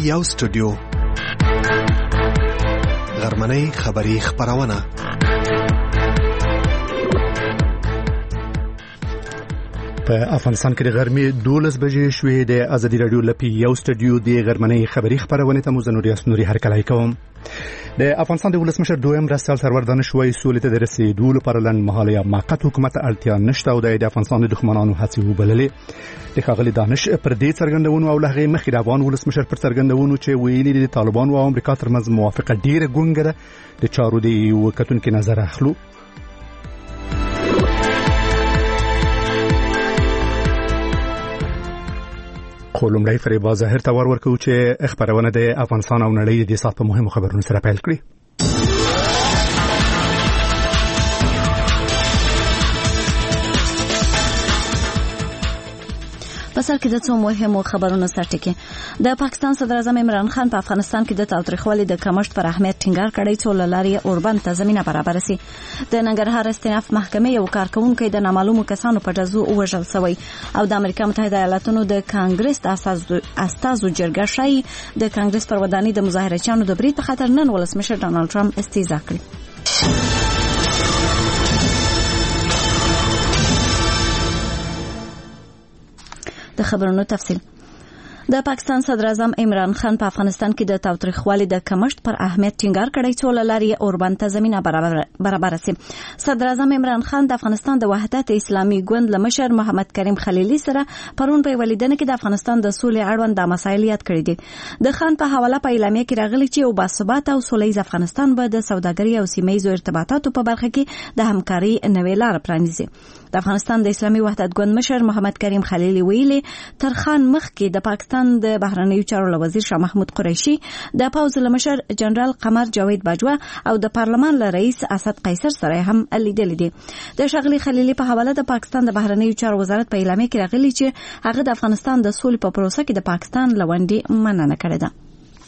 یو سټوډیو غرمنۍ خبری خبرونه په افغانستان کې د غرمې 12 بجې شوې د ازادي رادیو لپی یو سټوډیو د غرمنۍ خبری خبرونه ته مزنوري اسنوري هرکلای کوم. د افغانستان د ولسمشر دویم مرستیال سرور دانشوي سولې ته د رسیدو لپاره لنډمهاله یا موقت حکومت اړتیا نشته او د افغانستان د دښمنانو هڅې وبللې. د ښاغلي دانش پر دې څرګندونو او لغې مخې د افغان ولسمشر پر څرګندونو چې ویلي د طالبانو او امریکا ترمنځ موافقه ډیره ګونګه ده د چارو د وکتونکو نظر اخلو. خلومړی فریبا ظاهر ته ورکو چې خبرونه د افغانستان او نړۍ د سات په مهمو خبرونو سره پیل کړي. بسر کې د څو مهمو خبرونو سرټکی. د پاکستان صدر اعظم عمران خان په افغانستان کې د تاوتریخوالي د کمښت پر اهمیت ټینګار کړی چې لارې اوربند ته زمينه برابر شي. د ننګرهار استیناف محکمې یو کارکونکو د نامعلومو کسانو په جزو وژل شوی او د امریکا متحده ایالاتونو د کانګرس د استازو جرګه شای د کانګرس پر ودانۍ د مظاهرچیانو د برید په خاطر نن ولسمشر ډانلډ ټرمپ استیزا کړی. د خبرونو تفصیل. د پاکستان صدر اعظم عمران خان په افغانستان کې د تاوتریخوالي د کمښت پر اهمیت ټینګار کړی چې لارې اوربند ته زمينه برابر شي. صدر اعظم عمران خان د افغانستان د وحدت اسلامي ګوند لمشر محمد کریم خلیلی سره پرون په ولیدنه کې د افغانستان د سولې اړوند د مسایل یاد کړی دي. د خان په حواله په اعلامیه کې راغلی چې یو باثبات او سولهییز افغانستان به د سوداګرۍ او سیمه‌ییزو ارتباطاتو په برخه کې د همکارۍ نوې لار پرانیزي. د افغانستان د اسلامي وحدت ګوند مشر محمد کریم خلیلی ویلي تر خان مخکې د پاکستان د بهرنیو چارو وزیر شاه محمود قریشي د پوز مشر جنرال قمر جاوید باجوا او د پارلمان رئیس اسد قیصر سره هم لیدل دي. د شغلی خلیلی په حواله د پاکستان د بهرنیو چارو وزارت په اعلامیه کې راغلی چې هغه د افغانستان د سولې په پروسه کې د پاکستان لوندې مننه کړې ده.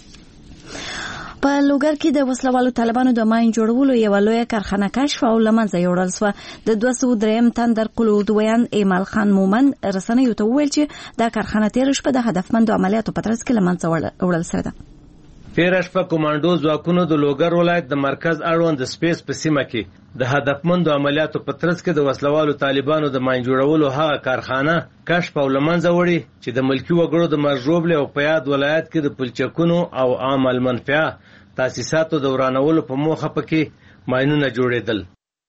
په لوګر کې د وسلوالو طالبانو د ماین جوړولو یو لوی کارخانه کشف او لمنځه یوړل شو. د 203 تندر قلودویان ایمال خان مومن رسنیو ته ویل چې دا کارخانه تیر شپه د هدفمندو عملیاتو په ترڅ کې لمنځه وړل شوې ده. تیر شپه کمانډو ځواکونو د لوګر ولایت د مرکز اړوند د سپیس په سیمه کې د هدفمندو عملیاتو په ترڅ کې د وسلوالو طالبانو د ماین جوړولو هغه کارخانه کشف او لمنځه وړي چې د ملکی وګړو د مرجوبله او پیاد ولایت کې د پلچکونو او عامل منفعه تاسیساتو د ورانولو په موخه پکې ماینونه جوړېدل.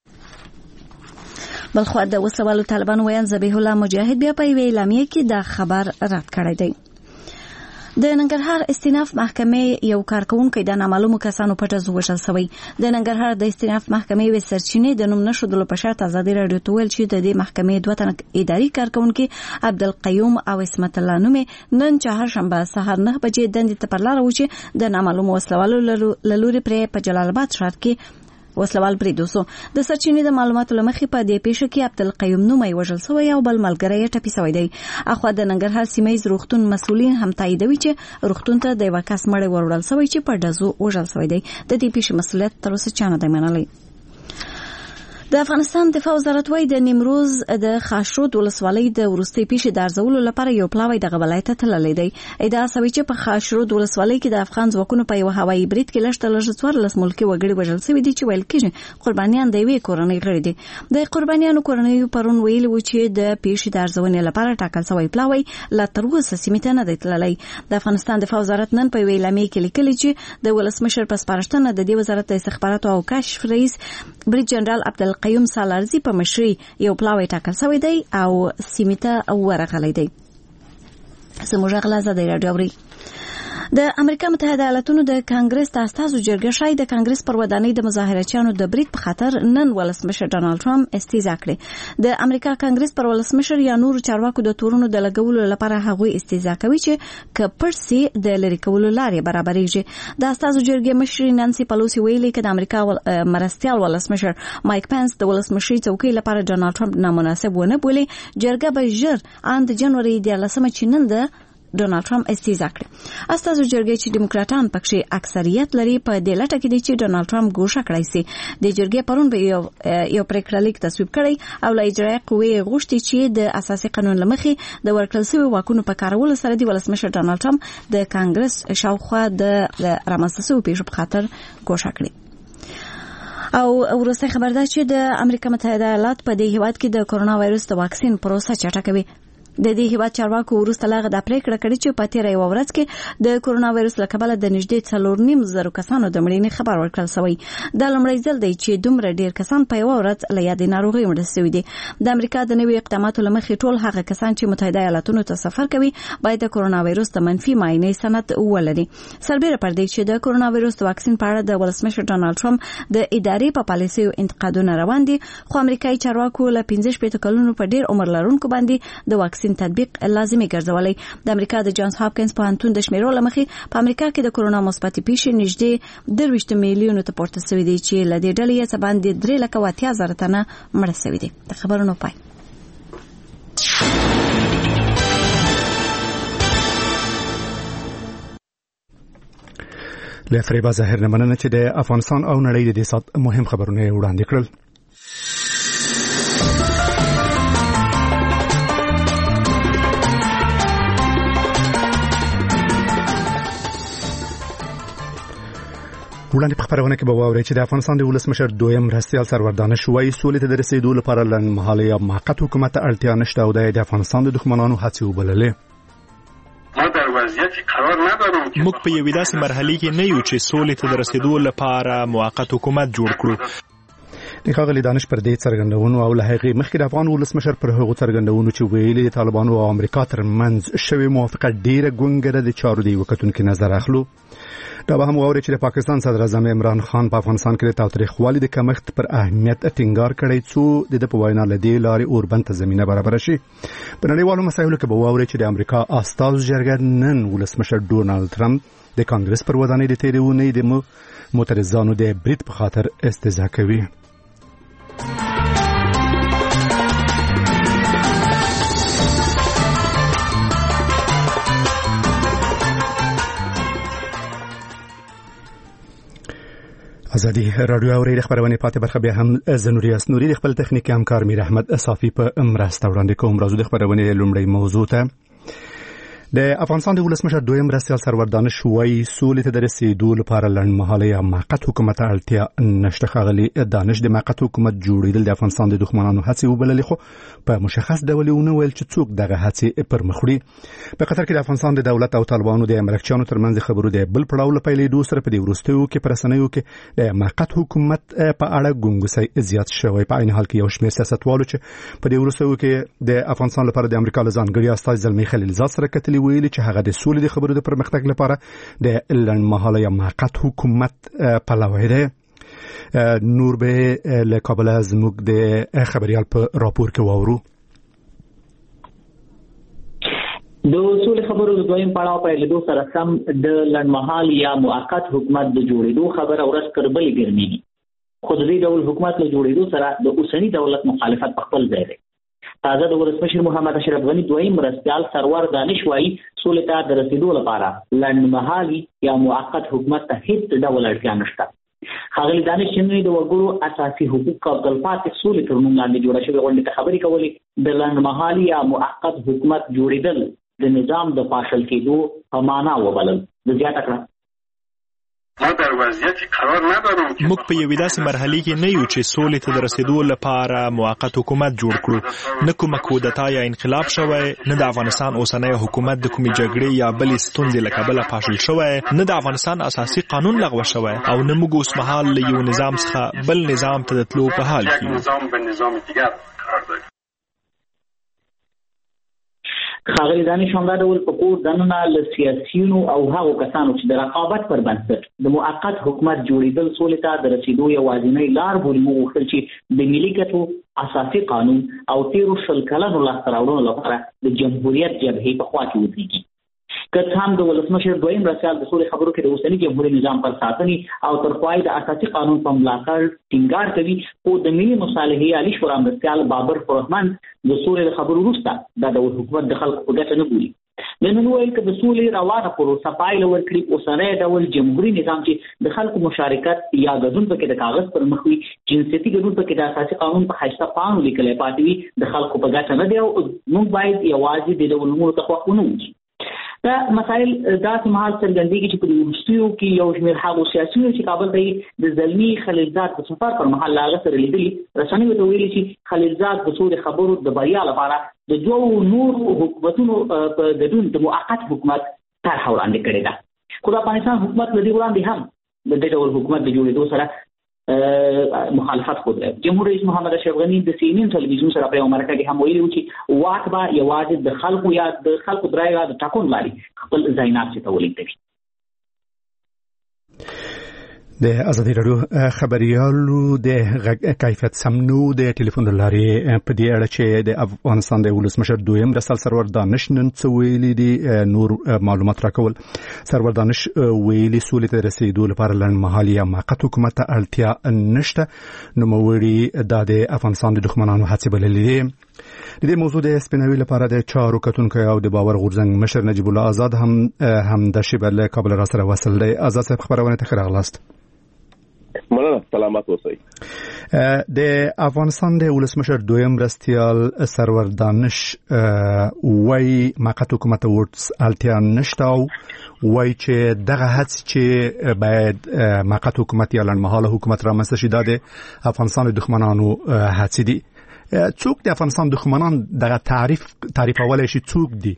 بلخو د وسلوالو طالبانو ویان ذبیح الله مجاهد بیا په اعلامیه کې دا خبر رد کړی دی. د ننګرهار استیناف محکمې یو کارکونکو د نامعلومو کسانو په جزو وژل شوی. د ننګرهار د استیناف محکمې و سرچینې د نوم نشودلو په شرط ازادي رادیو ته ویل چې د دې محکمې دوه تن اداري کارکونکو عبدالقیوم او اسمت الله نومې نن چهارشنبه سهار 9 بجې دندې ته پر لار و چې د نامعلومو وسلوالو لوري پر په جلال آباد ښار کې وسلوال بریدوسو. د سرچینې د معلوماتو لمخې په دې پیښه کې عبدالقیوم نومې وژل شوی او بل ملګری یې ټپي شوی دی. اخوا د ننګرهار سیمه‌ییز روغتون مسؤلین هم تاییدوي چې روغتون ته د یو کس مړی وروړل شوی چې په ډزو وژل شوی دی. د دې پیښې مسؤلیت تر اوسه چا نه دی منلی. د افغانستان دفاع وزارت وايي د نیمروز د خاشرود ولسوالۍ د ورستۍ پیښې د ارزولو لپاره یو پلاوی د ولایت ته تللی دی. ادعا شوی چې په خاشرود ولسوالۍ کې د افغان ځواکونو په یو هوایي برید کې لږ 14 وګړي وژل شوي دي چې ویل کېږي قربانیان د یوې کورنۍ غړي دي. د قربانیانو کورنۍ پرون ویلي و چې د پیښې د ارزونې لپاره ټاکل شوی پلاوی لا تر اوسه سیمې ته نه دی تللی. د افغانستان دفاع وزارت نن په اعلامیه کې لیکلي چې د ولسمشر په سپارښتنه د دې وزارت د استخباراتو او کشف رئیس برید جنرال عبدالقیوم سالارزی په مشرۍ یو پلاوی ټاکل شوی دی او سیمې ته ورغلی دی. زموږ غلا زده رادیو اوري. د امریکا متحده ایالاتونو د کانګرس د استازو جرګه شای د کانګرس پر ودانۍ د مظاهرچیانو د برید په خاطر نن ولسمشر ډانلډ ټرمپ استیزا کړی. د امریکا کانګرس پر ولسمشر یا نور چارواکو د تورونو د لګولو لپاره هغه استیزا کوي چې کپړسي د لری کولو لارې برابرېږي. د استازو جرګې مشر نانسي پلوسی ویلي چې د امریکا مرستیال ولسمشر مایک پنس د ولسمشي څوکۍ لپاره ډانلډ ټرمپ نامناسب ونه بولي. جرګه به ژر ان د جنوري د 13 چې نن د ډونالد ټرمپ استیزا کړې. استازو جرګې چې دیموکراتان پکې اکثریت لري په دې لټه کې دي چې ډونالد ټرمپ ګوښه کړی سي. د جرګې پرون به یو پریکړه لیک تصویب کړی او له اجرایي قوې غوښتي چې د اساسي قانون لمخې د ورکړل شوی واکونو په کارولو سره د ولسمشر ډونالد ټرمپ د کانګرس شاوخوا د رامنځته شویو پیښو په خاطر ګوښه کړی. او وروسته خبر ده چې د امریکا متحده ایالات په دې هیواد کې د کرونا وایرس د واکسین پروسه چټکوي. د دې هیواد چارواکو وروسته لاغه د پریکړه کړې چې په تیره یو ورځ کې د کرونا وایرس له کبله د نږدې 4.5 کسانو د مړینې خبر ورکړل شوی. دا لومړی ځل دی چې دومره ډیر کسان په یو ورځ له یادې ناروغۍ مړه شوي دي. د امریکا د نوي اقداماتو لمخې ټول هغه کسان چې متحده ایالاتونو ته سفر کوي باید د کرونا وایرس د منفي معاینې سند ولري. سربېره پر دې چې د کرونا وایرس د واکسین په اړه د ولسمشر ډونالد ټرمپ د ادارې په پالیسیو انتقادونه روان دي، خو امریکایي چارواکو له 15 کلونو په ډیر عمر لرونکو باندې د واکسین تطبیق لازمي ګرځولای. د امریکا د جانز هاپکینز پوهنتون د شمیرو لمخې په امریکا کې د کرونا مثبت پیښې نږدې 23 میلیونو ته پورته شوې دي چې له دې ډلې څخه باندې 3,80,000 تنه مړه شوي دي. د خبرونو پای. له فریبا ظاهر نه مننه چې د افغانستان او نړۍ د دې سات مهم خبرونه وړاندې کړل. وړاندې په خبرونه کې به واورئ چې د افغانستان د ولسمشر دویم مرستیال سرور دانش وایي سولې ته د رسیدو لپاره لنډمهاله یا موقت حکومت ته اړتیا نشته او د افغانستان د دښمنانو هڅې وبللې. موږ په یوې داسې مرحلې کې نه یو چې سولې ته د رسیدو لپاره موقت حکومت جوړ کړو. د ښاغلي دانش پر دې څرګندونو او له هغې مخکې د افغان ولسمشر پر هغو څرګندونو چې ویلي د طالبانو او امریکا ترمنځ شوې موافقه ډېره ګونګره د چارو د یوه کتونکي نظر اخلو. دا به هم واوري چې د پاکستان صدر اعظم عمران خان په افغانستان کې د تاوتریخوالي د کمښت پر اهمیت ټینګار کړی څو د په وینا له دې لارې اوربند ته زمینه برابره شي. په نړیوالو مسایلو کې به واوري چې د امریکا استازو جرګه نن ولسمشر ډونالد ټرمپ د کانګرس پر ودانۍ د تیرې اونۍ د معترضانو د برید په خاطر استهزاء کوي. ازادي رادیو اوري د خبرونه پاتې برخه بیا هم زنوري اسنوري د خپل تخنیکی همکار میر احمد صافي په مرسته وړاندې کوم. راځو د خبرونه لومړی موضوع ته. د افغانستان د ولسمشر دویم مرستیال سرور دانش وایي سولې ته د رسیدو لپاره لنډمهاله یا موقت حکومت ته اړتیا نشته. ښاغلي دانش د موقت حکومت جوړېدل د افغانستان د دښمنانو هڅې وبللې، خو په مشخص ډول ونه ویل چې څوک دغه هڅې پر مخ وړي. په قطر کې د افغانستان د دولت او طالبانو د مرکچیانو ترمنځ خبرو د بل پړاو له پیلېدو سره په دې وروستیو کې پر رسنیو کې د موقت حکومت په اړه ګونګسي زیات شوی. په عین حال کې یو شمېر سیاستوالو چې په دې وروستیو کې د افغانستان لپاره د امریکا له ځانګړي استازي زلمي خلیلزاد سره کتلي ویلي چې هغه د سولې د خبرو د پرمختګ لپاره د لنډمهاله یا موقت حکومت پلوی دی. نور به له کابل زموږ د خبريال په راپور کې واورو. د اصول خبرو د دویم پړاو په لیدو سره سم د لنډمهال یا موقت حکومت د جوړېدو خبره ورځ کربلې ګرځي. خو د دې ډول حکومت له جوړېدو سره د اوسنی دولت مخالفت په خپل ځای دی. تازه د ولسمشر محمد اشرف غنی دویم مرستیال سرور دانش وایي سولې ته د رسیدو لپاره لنډمهالي یا موقت حکومت ته هیڅ ډول اړتیا نشته. ښاغلي دانش چې د وګړو اساسي حقوق او تلپاتې سولې تر نوم لاندې جوړه شوې غونډې ته خبرې کولې د لنډمهالي یا موقت حکومت جوړېدل د نظام د پاشل کېدو په معنا وبلل. د زیاته کړه موږ په یوې داسې مرحلې کې نه یو چې سولې ته د رسیدو لپاره موقت حکومت جوړ کړو. نه کومه کودتا یا انقلاب شوی، نه د افغانستان اوسنی حکومت د کومې جګړې یا بلې ستونزې له کبله پاشل شوی، نه د افغانستان اساسي قانون لغوه شوی او نه موږ اوس مهال له یو نظام څخه بل نظام ته د تلو په حال کې. ښاغلي دانش همدا ډول په کور دننه له سیاسیونو او هغو کسانو چې د رقابت پر بنسټ د موقت حکومت جوړېدل سولې ته د رسیدو یوازینی لار بولي وغوښتل چې د ملي ګټو اساسي قانون او 13 کلونو لاسته راوړنو لپاره د جمهوریت جبهې په خوا کې ودرېږي. که هم د ولسمشر دویم مرستیال د سولې خبرو کې د اوسني جمهوریت نظام پر ساتنې او تر پای د اساسي قانون په ملاتړ ټینګار کوي، خو د ملي مصالحې عالی شورا مرستیال بابر فرحمن د سولې خبرو وروسته دا د حکومت د خلکو په ګټه نه بولي. د نن ویل کې د سولې روانه پروسه پایله ورکړي اوسنی ډول جمهوریت نظام چې د خلکو مشارکت یا ګډون پکې د کاغذ پر مخ وي جنسيتي ګډون پکې د اساسي قانون په خاصه پاڼو لیکل پاتې وي د خلکو په ګټه نه دی او موږ باید یوازې د ډول نمو ته خوښونه دا مسائل داسې مهال څرګندېږي چې په وروستیو کې یو شمېر هغو سیاسیونو چې کابل ته د زلمي خلیلزاد په سفر پر مهال له هغه سره لیدلي رسنیو ته ویلي چې خلیلزاد د سولې خبرو د بریا لپاره د دوو نورو حکومتونو په ګډون د موقت حکومت طرحه وړاندې کړې ده خو د افغانستان حکومت له دې وړاندې هم د دې ډول حکومت د جوړېدو سره مخالفت خود لري. جمهور رئیس محمد اشرف غنی د CNN ټلویزیون سره په امریکا کې هم ویلي و چې واک به یوازې د خلکو یا د خلکو برای یا د ټاکون لري خپل ځاینات ته ولېږدوي. د ازادي راډیو خبريالو د کیفیت سمنو د ټلیفون لارې په دې اړه چې د افغانستان د ولسمشر دویم رسال سرور دانش نن څویلي دي نور معلومات راکول. سرور دانش ویلي سولې ته رسیدو لپاره لنډمهالي یا موقت حکومت ته اړتیا نشته. نوموړي د افغانستان د دښمنانو هڅې بللې دي. د دې موضوع د سپینوي لپاره د چارو کتونکو او د باور غورځنګ مشر نجیب الله آزاد هم د شیبه له کابل را سره وصل دی. آزاد صاحب خبرونه ته راغلاست. مننه سلامات اوسئ. د افغانستان د ولسمشر دویم مرستیال سرور دانش وای موقت حکومت ورته اړتیا نشته او وای چې دغه هڅه چې باید موقت حکومت یا لنډمهاله حکومت رامنځته شي د افغانستان د دښمنانو هڅې دي. څوک د افغانستان دښمنان دغه تعریفولای شي څوک دي؟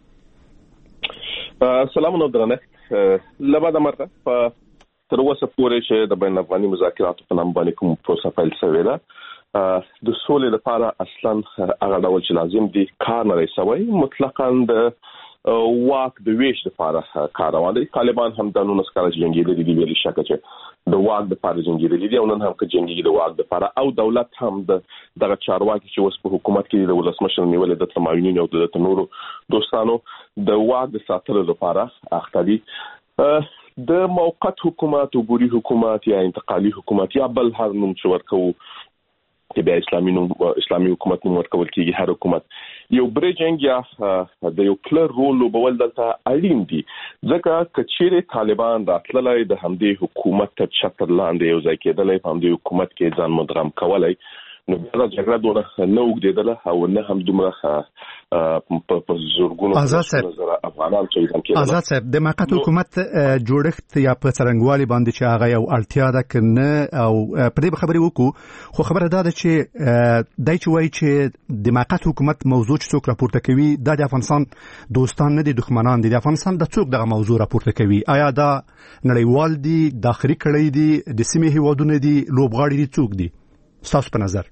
سلامونه درنه لبا د مرګ په تر اوسه پورې چې د بین افغاني مذاکراتو په نام باندې کوم پروسه پیل شوې ده د سولې لپاره اصلا هغه ډول چې لازم دي کار نه رسوي مطلقاً د واک د ویش لپاره کار روان دي. طالبان هم د 19 کال جنگیدلي دي ویلي شکه چې د واک لپاره جنگیدلي دي او نن هم که جنگي د واک لپاره او دولت هم دغه چارواکي چې اوس په حکومت کې د ولسمشر نیولې د تمایونین او د نورو دوستانو د واک د ساتلو لپاره اخته دي. د موقت حکومت او بوري حکومت یا انتقالي حکومت یا بل هر نوم چې ورکو چې بیا اسلامي حکومت نوم ورکول کېږي هر حکومت یو بریجنګ یا د یو کلر رول لوبول دلته اړین دي ځکه کچېره طالبان راتللای د همدې حکومت ته چتر لاندې یو ځای کېدلای په همدې حکومت کې ځان مدغم کولای نو دا جګړه دونه نه وګدیدله او نه هم دومره په زورګونو افغانان چې آزاد صاحب د موقت حکومت جوړښت یا په څرنګوالي باندې چې هغه یو اړتیا ده کنه او په دې خبرې وکړو خو خبره ده چې دای چې وایي چې د موقت حکومت موضوع چې څوک راپورته کوي د افغانستان دوستان نه دي دښمنان دي. د افغانستان د څوک دغه موضوع راپورته کوي؟ آیا دا نړیوال دي داخلي کړي دي د سیمې هیوادونه دي لوبغاړي دي څوک دي تاسو په نظر؟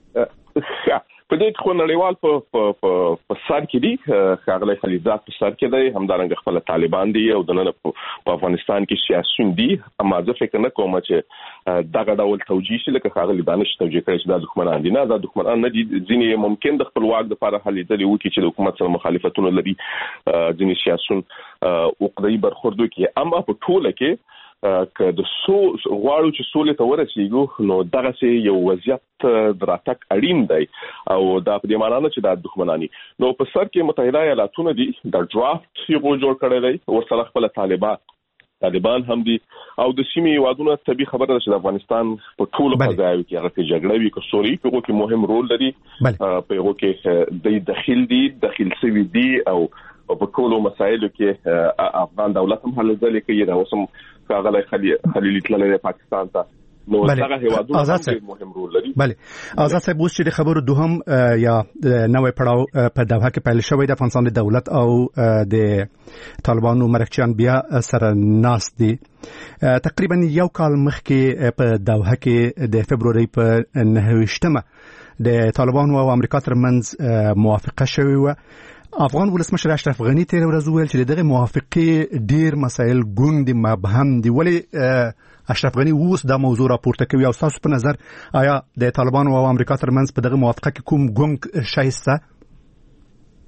په دې خو نړیوال په سر کې دي خاغلی خلیلزاد په سر کې دی همدارنګه خپل طالبان دي او د نن په افغانستان کې سیاسيون دي اما زه فکر نه کوم چې دغه ډول توجیه شي لکه خاغلی دانش توجیه کوي چې د دښمنان دي نه د دښمنان نه دي ځینې ممکن د خپل واک لپاره هلې ځلې وکړي چې د حکومت سره مخالفتونه لري ځینې سیاسيون وقړي برخوردو کې اما په ټوله کې که د غواړو چې سولې ته ورسېږو نو دغه یو وضعیت دراتک اړین دی او دا په دې معنی نه چې د دښمنانی نو په سر کې متحده ایالاتونه دي د ډرافت یو جوړ کړی دی ورسره خپل طالبان هم دي او د سیمې هیوادونو طبي خبره ده چې د افغانستان په ټولو فضایو کې هغه جګړه وی که سوري په کې مهم رول لري په هغه کې د داخل سوي دي او په ټولو مسایلو کې افغان دولت هم هلې ځلې کوي دا اوسم کاغلی خلیلی تللی پاکستان ته نو دغه هیوادونه مهم رول لري. بله آزاد صاحب اوس چې د خبرو دوهم یا نوې پړاو په دوحه کې پیل شوی د افغانستان د دولت او د طالبانو مرکچیان بیا سره ناست دي تقریبا یو کال مخکې په دوحه کې د فبروري په 9 د طالبانو او امریکا ترمنځ موافقه شوې و. افغان ولسمشر اشرف غنی تیر ورځ ویل چې دغه موافقه ډیر مسایل ګوند مبهم دي ولی اشرف غنی اوس دا موضوع راپورته کوي او تاسو په نظر آیا د طالبانو او امریکا ترمنځ په دغه موافقه کې کوم ګوند شایسته؟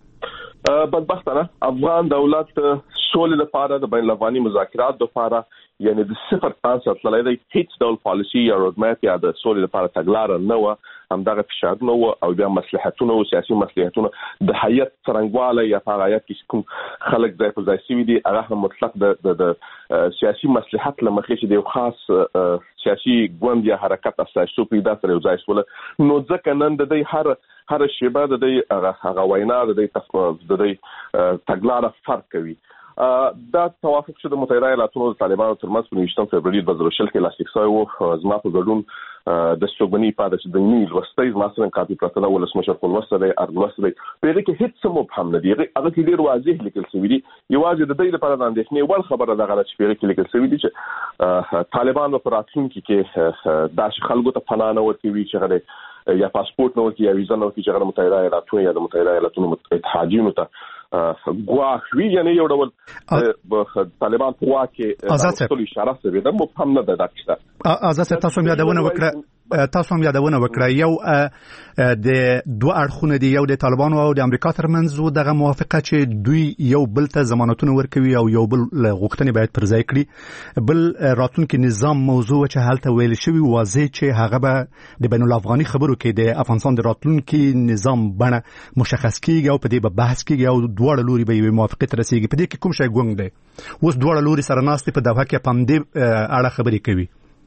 بدبختانه افغان دولت سولې لپاره د بین الافغاني مذاکرات لپاره یعنی د صفر انسر تللی دی هیڅ ډول پالیسي یا روډماپ یا د سولې لپاره تګلاره نه وه همدغه فشارونه وه او بیا مصلحتونه او سیاسي مصلحتونه د هیئت څرنګوالی یا په هغه هیئت کې کوم خلک ځای پر ځای سوي دي هغه هم مطلق د سیاسي مصلحت له مخې چې د یو خاص سیاسي ګوند یا حرکت استازیتوب دا سره یو ځای شوله نو ځکه نن د دوی هر شیبه د دوی هغه وینا د دوی تګلاره فرق کوي دا توافق چې د متحده ایالاتونو د طالبانو ترمنځ په 19 فبرवरी 2020 کې لاسلیک شوی و زما په ګډون د سټوګنی په داسې د نیل وستای زما سره کاپی پراته ده ولسمشر خپلوسته دی ارګلوسته دی په دې کې هیڅ مبهم نه دی هغه کې ډیر واضح لیکل شوی دی یوازې د دې لپاره د اندېښنې ول خبره ده چې په دې کې لیکل شوی دی چې طالبان په راتلونکي کې داش خلکو ته پناه نه ورکوي چې غره یا پاسپورت نه ورکوي یا ویزا نه ورکوي چې غره متحده ایالاتونو یا د متحده ایالاتونو اتحادیونو ته ګواښ وی یعنی یو ډول طالبان په واکه ټول اشاره سره ده مبهم نه ده داکسته ازاته تاسو هم یادونه وکړه یو د دوه اړخونه دی یو د طالبانو او د امریکا ترمنځ دغه موافقه چې دوی یو بل ته ضمانتونه ورکوي او یو بل غوښتنې باید پر ځای کړي بل راتلونکي نظام موضوع چې حالته ویل شوی واضح چې هغه به د بین الافغاني خبرو کې د افغانستان د راتلونکي نظام بڼه مشخص کیږي او په دې به بحث کیږي او دواړه لوري به یو موافقه ته رسیږي په دې کې کوم شی ګونګ دی اوس دواړه لوري سره ناست په دغه کې پام دې اړه خبرې کوي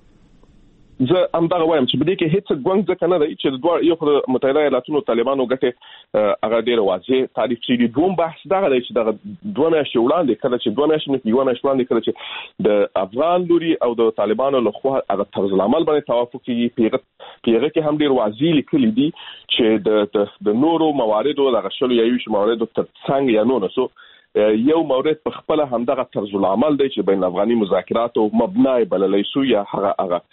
زه همدغه وایم چې په دې کې هیڅ ګونګ ځکه نه دی چې دوه یو خو متحده ایالاتونو طالبانو ګټه هغه ډېر واضح تعریف شوی دوم بحث دغه دی چې دغه دوه میاشتې وړاندې کله چې دوه میاشتې یو میاشت وړاندې کله چې د افغان لوري او د طالبانو لخوا هغه طرز العمل باندې توافق کیږي پیغه کې هم ډېر واضح لیکلي دي چې د نورو مواردو دغه شلو یا یو مواردو ترڅنګ یا نو نسو یو مورد په خپل همدغه طرز العمل دی چې بین افغاني مذاکرات او مبنای بللی شو یا هغه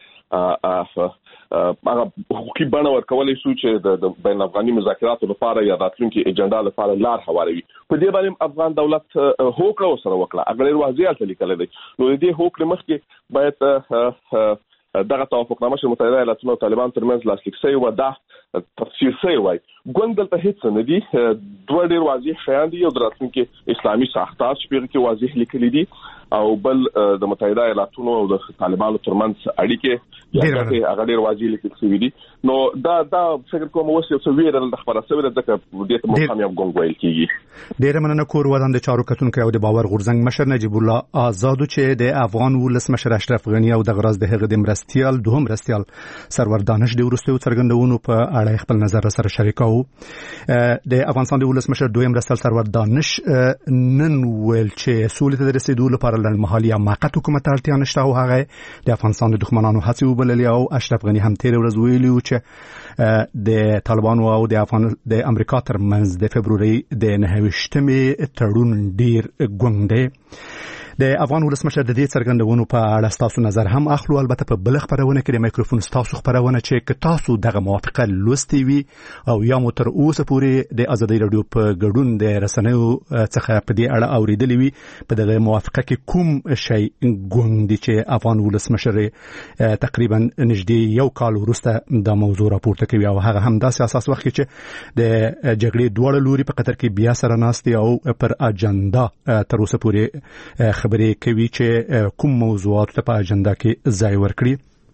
حقوقي بڼه ورکولای شو چې د بین افغاني مذاکراتو لپاره یا راتلونکي اجنډا لپاره لار هواروي په دې باندې افغان دولت هوکړه سره وکړه اگر واضح لیکل دي نو دې هوکړه مخکې باید دغه توافقنامه چې متحده ایالاتونو او طالبان ترمنځ لاسلیک شوی و دا تفسیر شوی وای ګوند دلته هیڅ نه دي دوه ډیر واضح شیان دي یو د راتلونکي اسلامي ساختار چې په کې واضح لیکلي دي او بل د متحده ایالاتونو او د طالبانو ترمنځ اړیکې هغه ډیر واضح لیکل شوی دي نو دا فکر کوم اوس یو څه ویرل د خبره سره ځکه دې ته مخامخ یو ګونګ ویل کیږي ډیر مننه کور ودان د چارو کتونکو او د باور غورځنګ مشر نجیب الله آزاد چې د افغان ولس مشر اشرف غنی او د غراز د هغه د مرستيال دوهم مرستيال سرور دانش د ورستیو څرګندونو په اړه خپل نظر سره شریکاو د افغانستان د ولس مشر دویم مرستيال سرور دانش نن ویل چې سولې ته رسیدو لپاره لنډمهالي موقت حکومت اړتیا نشته او هغه د افغانستان د دښمنانو هڅې وبللې او اشرف غنی هم تیر ورځ ویلي چې د طالبانو او د امریکا ترمنځ د فبرवरी د 29 تړون ډیر ګونګ دی د افغان ولسمشر د دې څرګندونو په اړه تاسو نظر هم اخلو البته په بل خبرونه کې د مایکروفون تاسو خبرونه چې تاسو دغه موافقه لوستي وي او یا مو تر اوسه پورې د ازادي رادیو په ګډون د رسنیو څخه په دې اړه اوریدلی وي په دغه موافقه کې کوم شی ګوند چې افغان ولسمشر تقریبا نږدې یو کال وروسته د موضوع راپورته کوي او هغه هم د سیاست وخت چې د جګړې دوه لوري په قطر کې بیا سره ناستي او پر اجنډا تر اوسه پورې خبرې کوي چې کوم موضوعات ته په اجنډا کې ځای ورکړي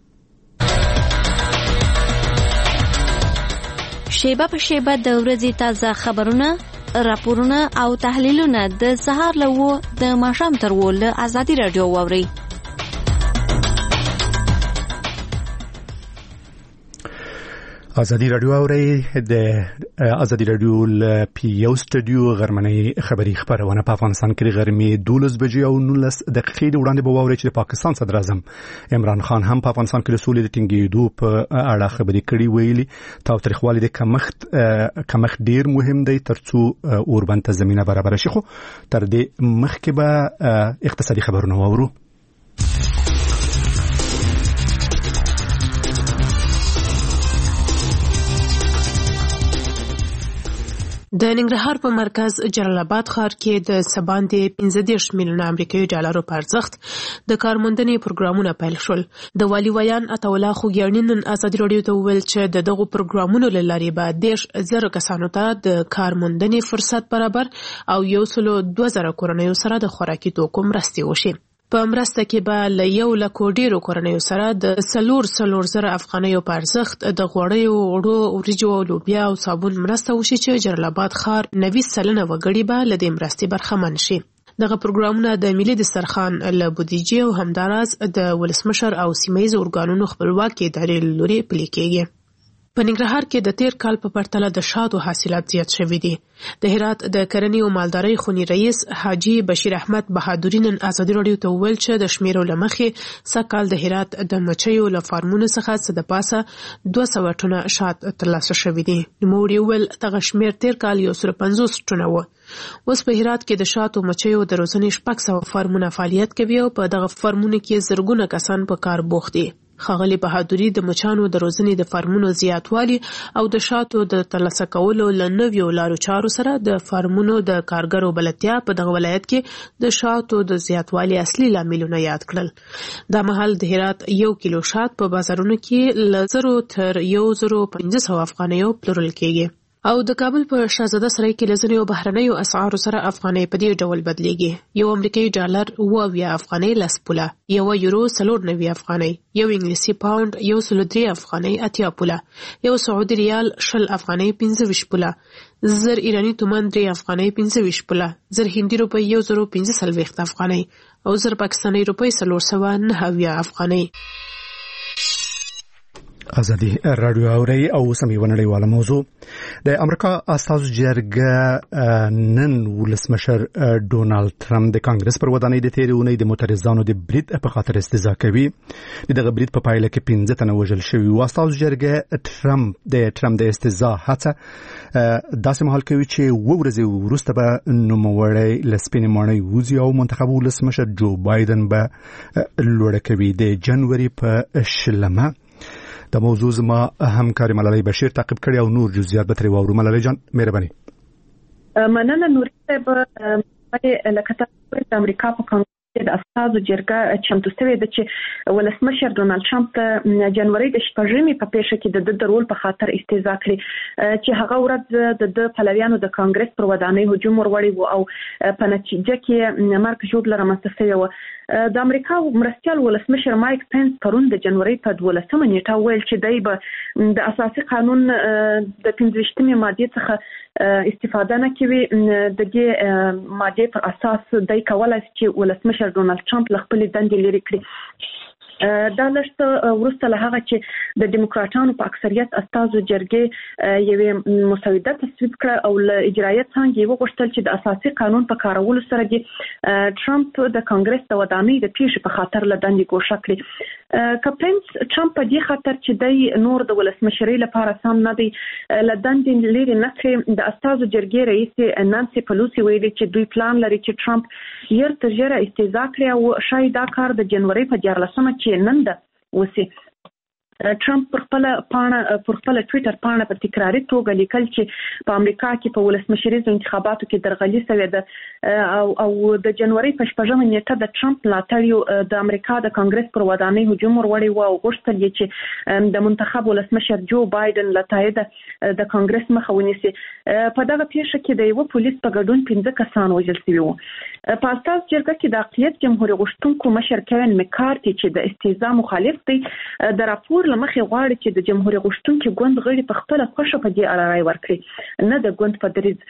شیبه په شیبه د ورځې تازه خبرونه راپورونه او تحلیلونه د سهار له د ماښام تر ول ازادي رادیو واوري ازادي رادیو اوري د ازادي رادیو ل پی یو سټډیو غرمنۍ خبری خبرونه په افغانستان کې د غرمې 12 بجې او 19 دقیقې وړاندې به واوري چې د پاکستان صدر اعظم عمران خان هم په افغانستان کې د سولې د ټینګېدو په اړه خبرې کړې ویلي تاوتریخوالي د کمښت ډیر مهم دی ترڅو اوربند ته زمينه برابر شي خو تر دې مخکې به اقتصادي خبرونه واورو د ننګرهار په مرکز جلال آباد ښار کې د سباندې 15 میلیونه امریکایي ډالرو په ارزښت د کارموندنې پروګرامونه پیل شول. د والي ویان عطاالله خوګیاڼي نن ازادي رادیو ته وویل چې دغه پروګرامونو له لارې به 10,000 کسانو ته د کارموندنې فرصت برابر او 1,200 کورنیو سره د خوراکي توکو مرستې وشي. په مرسته کې به له 1 لک ډیرو کورنیو سره د 4 افغانیو په ارزښت د غوړیو، اوړو، وریجو، لوبیا او صابون مرسته وشي چې جلال آباد ښار 90 سلنه وګړي به له دې مرستې برخمن شي. دغه پروګرامونه د ملي دسترخوان له بودیجې او همداراز د ولسمشر او سیمه‌ییزو ارګانونو خپلواکي ادارې له لوري پلي کېږي. په ننګرهار کې د تیر کال په پرتله د شاتو حاصلات زیات شوي دي. د هرات د کرنې او مالدارۍ خونی رئیس حاجی بشیر احمد بهادری نن ازادي راډیو ته وویل چې د شمیرو له مخې سږ د هرات د مچیو له فارمونو څخه څه د پاسه 200 ټنه شات ترلاسه شوي دي. نوموړي وویل دغه شمیر تیر کال 150 ټنه و. اوس په هرات کې د شاتو مچیو د روزنې 600 فارمونه فعالیت کوي او په دغه فارمونو کې زرګونه کسان په کار بوخت دي. ښاغلي بهادری د مچانو د روزنې د فارمونو زیاتوالي او د شاتو د ترلاسه کولو له نویو لارو چارو سره د فارمونو د کارګرو بلدتیا په دغه ولایت کې د شاتو د زیاتوالي اصلي لاملونه یاد کړل. دا مهال د هرات 1 کیلو شات په بازارونو کې له 0 تر 1500 افغانیو پلورل کېږي. او د کابل په شاهزاده سرای کې لزنیو بهرنیو اسعارو سره افغانۍ په دې ډول بدلیږي. 1 امریکایي ډالر 2 افغانۍ 10 پوله، 1 یورو 4 افغانۍ، 1 انګلیسي پاوند 103 افغانۍ 80 پوله، 1 سعودي ریال 20 افغانۍ 25 پوله، 1000 ایرانی تومان 3 افغانۍ 25 پوله، 1000 هندي روپۍ 1045 افغانۍ او 1000 پاکستاني روپۍ 409 افغانۍ. ازادي رادیو اوري او سمي ونړیواله موضوع د امریکا استازو جرګه نن ولسمشر ډونالد ټرمپ د کانګرس پر ودانۍ د تیرونې د معترضانو د برید په خاطر استهزاء کوي. دغه برید په پایله کې 15 تنه وژل شوي او استازو جرګه ټرمپ د استهزاء هڅه داسې مهال کوي چې ورځې وروسته به نوموړی لسپینې ماڼۍ وځي او منتخب ولسمشر جو بایدن به لوړه کوي د جنوري په 20. د موضوع زما همکاري ملالۍ بشیر تعقیب کړي او نور جزئیات به ترې واورو. ملالۍ جان مهرباني. مننه نوري صاحب. لکه تاسو د امریکا په کانګرس د استازو جرګه چمتو شوې ده چې ولسمشر ډونالد ټرمپ د جنوري د 8 په پیښه کې د رول په خاطر استهزاء کړې چې هغه ورځ د پلویانو د کانګرس پر ودانۍ هجوم وروړي او په نتیجه کې مارک جوبلر رامنځته شوی و. د امریکا مرستیال ولسمشر مایک پنس پرون د جنوري په 12 نیټه ویل چې دای به د اساسي قانون د 15 ماده څخه استفاده نه کوي. د دې ماده پر اساس دای کولای چې ولسمشر ډونالد ټرمپ خپل دندې لري کړي. دا لږ ورسته له هغه چې د دیموکراتانو په اکثریت استازو جرګې یوې مسوده تصویب کړه او له اجرایه څنګه وغوښتل چې د اساسي قانون په کارولو سره د ټرمپ د کانګرس د ودانۍ د پیښې په خاطر له دندې ګوښه کړي. کپنس ټرمپ په دې خاطر چې د نور د ولسمشرۍ لپاره سم نه دی له دندې لري نه کړي. د استازو جرګې رئیس نانسي پلوسی ویلي چې دوی پلان لري چې ټرمپ ير تر ژره استهزاء کړي او شاید دا کار د جنوري په 14 چې نن ده وسی. ټرمپ پر خپل ټویټر پاڼه په تکراري توګه لیکل چې په امریکا کې په ولسمشریزو انتخاباتو کې درغلي شوې ده او د جنوري په 8 نیټه د ټرمپ ملاتړیو د امریکا د کانګرس پر ودانۍ هجوم وروړي او غوښتل چې د منتخب ولسمشر جو بایدن له تایید د کانګرس مخه ونیسي. په دغه پیښه کې د یو پولیس په ګډون 15 کسان وژل شوي وو. په استازو جرګه کې د اقلیت جمهوریت غوښتونکو مشر کوین مکارتي چې د استهزاء مخالف دی د راپور لمخې غواړي چې د جمهوریت غوښتونکو ګوند غړي په خپل خوښه په دې اړه رائے ورکړي نه د ګوند په دریځ.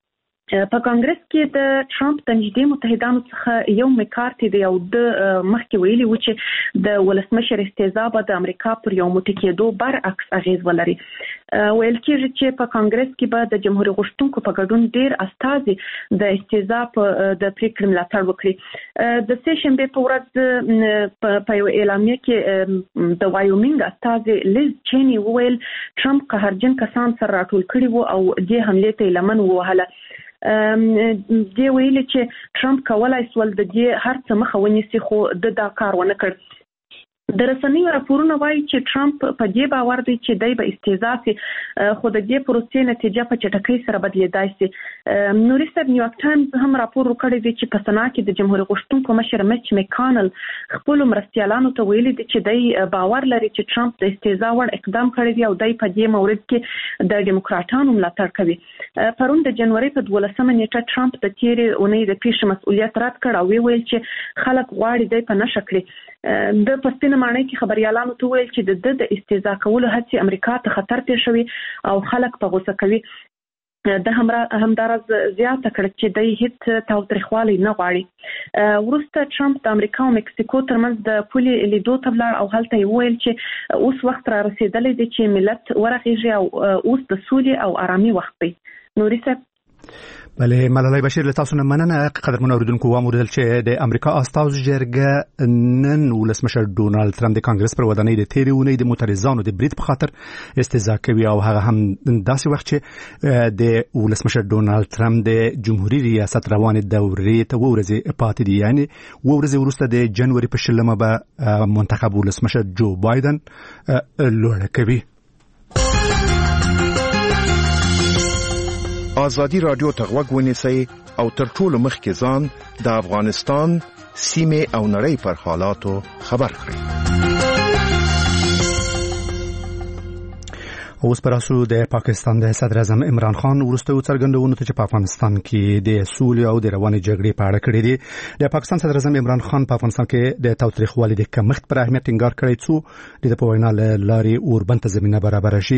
په کانګرس کې د ټرمپ د نږدې متحدانو څخه یو مکارتي دی او د مخکې ویلي و چې د ولسمشر استهزاء به د امریکا پر یو موټی کېدو برعکس اغیز ولري. ویل کېږي چې په کانګرس کې به د جمهوریت غوښتونکو په ګډون ډیر استازي د استهزاء په د پریکړې ملاتړ وکړي. د سه شنبه په ورځ په یو اعلامیه کې د وایومینګ استازي لیز چینی ویل ټرمپ قهرجن کسان سره راټول کړي وو او د حمله ته لمن ووهله. دی ویلي چې ټرمپ کولای سول د دې هر څه مخه ونیسي خو د دا کار ونه کړ. د رسنیو راپورونه وایي چې ټرمپ په دې باور دی چې دای به استهزاء سي، خو د دې پروسې نتیجه په چټکۍ سره بدلیدای سي. نوري صاحب نیویارک ټایمز هم راپور وکړی دی چې په سنا کې د جمهوریت غوښتونکو مشر میچ میکانل خپل مرستیالانو ته ویلي دی چې دای باور لري چې ټرمپ د استهزاء وړ اقدام کړی دی او دای په دې مورد کې د ډیموکراتانو ملاتړ کوي. پرون د جنوري په 12 نیټه ټرمپ د تیرې اونۍ د پیښې مسؤلیت رد کړ او ویل چې خلک غواړي دای په نشه کړي. د پښتنه معنی کې خبريالانو ته ویل چې د استهزاء کولو هڅې امریکا ته خطر پېښوي او خلک په غوسه کوي. د همدارز زیاته کړ چې د هیڅ تاوتریخوالي نه غواړي. ورسته ټرمپ د امریکا او مکسیکو ترمنځ د پولې لیدو ته ولاړ او هلته ویل چې اوس وخت را رسیدلی دی چې ملت ورغېږي او اوس د سولې او آرامي وخت دی. نوري صاحب. بله ملالۍ بشیر له تاسو نه مننه. قدرمن اوریدونکو واوریدل چې د امریکا استازو جرګه نن ولسمشر ډونالد ترامپ د کانګرس پر ودانۍ د تیرې اونۍ د معترضانو د برید په خاطر استهزاء کوي او هغه هم داسې وخت چې د ولسمشر ډونالد ترامپ د جمهوریت ریاست روانې دورې ته ورځې پاتې دي، یعنی ورځې وروسته د جنوري په 20 به منتخب ولسمشر جو بایدن لوړه کوي. آزادی رادیو ته غوږ ونیسئ او تر ټولو مخکې ځان د افغانستان سیمې او نړۍ پر حالاتو خبر کړئ. اوس پراسو د پاکستان د صدر اعظم عمران خان ورسته څرګندونه چې په افغانستان کې د سولې او د روانې جګړې په اړه کړې دي. د پاکستان صدر اعظم عمران خان په افغانستان کې د تاوتریخوالي د کمښت پر اهمیت ټینګار کړی څو د په وینا لارې اوربند ته زمينه برابر شي.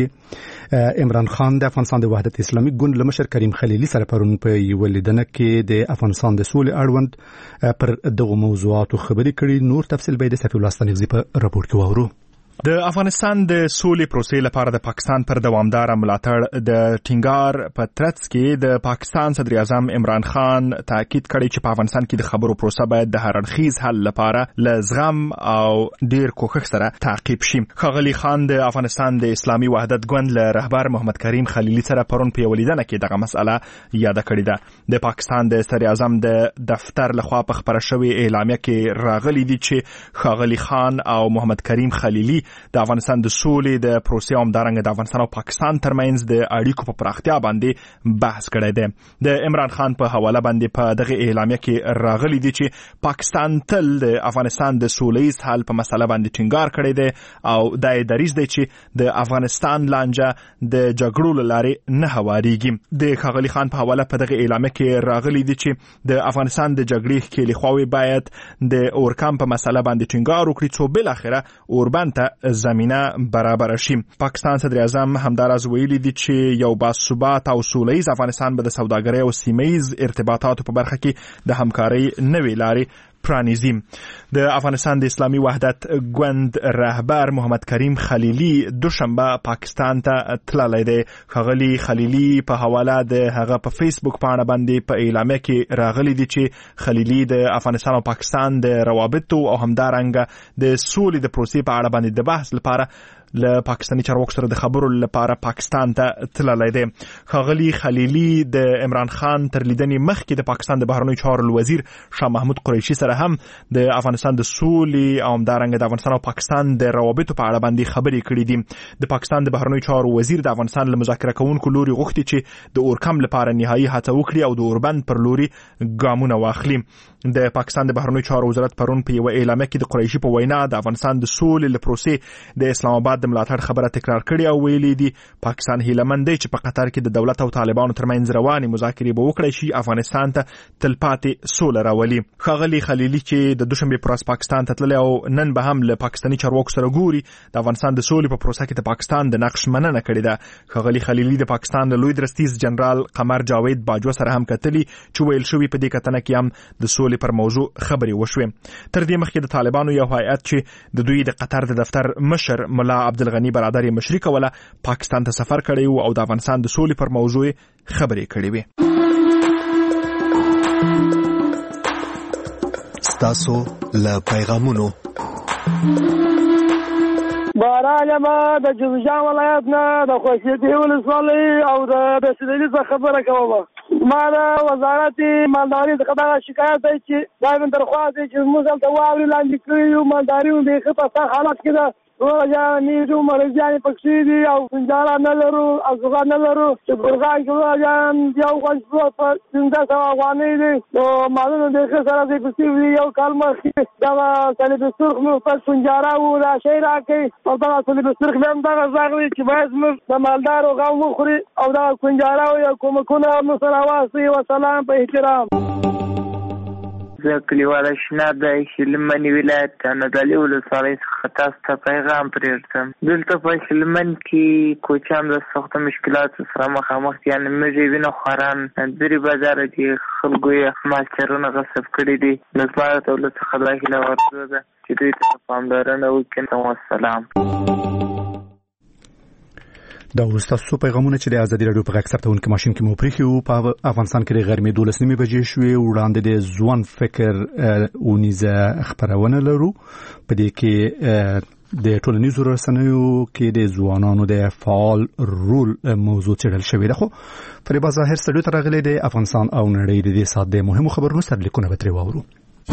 عمران خان د افغانستان د وحدت اسلامي ګوند لمشر کریم خلیلي سره پرون په یو لیدنه کې د افغانستان د سولې اړوند پر دغه موضوعاتو خبرې کړې. نور تفصیل به د صفي الله ستانغزي په راپور کې واورو. د افغانستان د سولې پروسې لپاره د پاکستان پر دوامدار ملاتړ د ټینګار په ترڅ کې د پاکستان صدر اعظم عمران خان تاکید کړی چې په افغانستان کې د خبرو پروسه باید د هر اړخیز حل لپاره ل زغم او ډیر کوښښ سره تعقیب شي. ښاغلي خان د افغانستان د اسلامي وحدت ګوند له رهبر محمد کریم خلیلي سره پرون په ولیدنه کې دغه مسله یاد کړې ده. د پاکستان د صدر اعظم د دفتر لخوا په خبره شوی اعلامیه کې راغلي دي چې ښاغلي خان او محمد کریم خلیلي د افغانستان د سولې د پروسې همدارنګه د افغانستان او پاکستان ترمنځ د اړیکو په پراختیا باندې بحث کړی دی. د عمران خان په حواله باندې په دغه اعلامیه کې راغلي دي چې پاکستان تل د افغانستان د سولهییز حل په مسله باندې ټینګار کړی دی او دا دریځ دی چې د افغانستان لانجه د جګړو له لارې نه هوارېږي. د ښاغلي خان په حواله په دغه اعلامیه کې راغلي دي چې د افغانستان د جګړې ښکېلې خواوې باید د اورکم په مسله باندې ټینګار وکړي څو بالاخره اوربند ته زمينه برابر شي. پاکستان صدر اعظم همداراز ویلي دي چې یو باثبات او سولهییز افغانستان به د سوداګرۍ او سیمهییز ارتباطاتو په برخه کې د همکارۍ نوې لارې پرانیزي. د افغانستان د اسلامي وحدت ګوند رهبر محمد کریم خلیلي دوشنبه پاکستان ته تللی دی. ښاغلي خلیلي په حواله د هغه په فیسبوک پاڼه باندې په اعلامیه کې راغلي دي چې خلیلي د افغانستان او پاکستان د روابطو او همدارنګه د سولې د پروسې په اړه باندې د بحث لپاره له پاکستاني چارواکو سره د خبرو لپاره پاکستان ته تللی دی. ښاغلي خلیلي د عمران خان تر لیدنې مخکې د پاکستان د بهرنیو چارو وزیر شاه محمود قریشي سره هم د افغانستان د سولې او همدارنګه د افغانستان او پاکستان د روابطو په اړه باندې خبرې کړې دي. د پاکستان د بهرنیو چارو وزیر د افغانستان له مذاکره کوونکو لوري غوښتي چې د اورکم لپاره نهایي هڅه وکړي او د اوربند پر لوري ګامونه واخلي. د پاکستان د بهرنیو چارو وزارت پرون په یو اعلامیه کې د قریشي په وینا د افغانستان د سولې له پروسې د اسلام آباد د ملاتړ خبره تکرار کړې او ویلي دي پاکستان هیلهمند دی چې په قطر کې د دولت او طالبانو ترمنځ روانې مذاکرې به وکړي شي افغانستان ته تلپاتې سوله راولي. ښاغلي خلیلي چې د دوشنبه پر ورځ پاکستان ته تللی او نن به هم له پاکستاني چارواکو سره ګوري د افغانستان د سولې په پروسه کې د پاکستان د نقش مننه کړې ده. ښاغلي خلیلي د پاکستان له لوی درستیز جنرال قمر جاوید باجوه سره هم کتلي چې ویل شوی په دې کتنه کې هم د سولې پر موضوع خبرې وشوې. تر دې مخکې د طالبانو یو هیئت چې د دوی د قطر د دفتر مشر ملا عبدالغنی برادر یې مشري کوله پاکستان ته سفر کړی او د افغانستان د سولې پر موضوع خبرې کړې وې. ستاسو له پیغامونو باران ما د جوزجان ولایت نه د خوشیتي ولسوالۍ او د رسیدلي څخه خبره کوم. ما د وزارت مالداري څخه دا شکایت دی چې دا من درخواست دی چې موږ دلته واوري لاندې کړی یو مالداري د ښه په سخت حالت کې ده روغجانې مرضیانې پکې دي او سنجاره نه لرو ازغا نه لرو چې ګرغان کې روغجان یو غوښ په 1500 افغانۍ دی نو مالونه د ښه سره دی پکې یو کال مخکې دا صلیب سرخ مو په سنجاره و دا شی راکړي او دا صلیب سرخ هم دا غواړي چې باید موږ د مالدارو غو مخوري او دا سنجاره او کومکونه مو سره واسي او سلام په احترام زه کلیواله شناب د شلمنی ولایت نادعلي ولسوالۍ څخه تاسو ته پیغام پرېږدم. دلته په شلمن کې کوچیان د سختو مشکلاتو سره مخامخ دي، یعنې مېږې وینه خواران درې بازاره دي، خلکو یې مالچرونه غصب کړي دي. نو زما د دولت څخه دا هیله ورته ده چې دوی ته پاملرنه وکړي. والسلام. دا ورستاسو پیغامونه چې د ازادي رادیو په غږ ثبتونکو ماشين کې مو پریښو. په افغانستان کې د غرمې 12 بجې شوې. وړاندې د ځوان فکر اونیزه خبرونه لرو. په دې کې د ټولنیزو رسنیو کې د ځوانانو د فعال رول موضوع چړل شوې ده. خو فریبا ظاهر سټډیو ته راغلي د افغانستان او نړۍ د دې سات د مهمو خبرونو سره لیکونه به ترې واورو.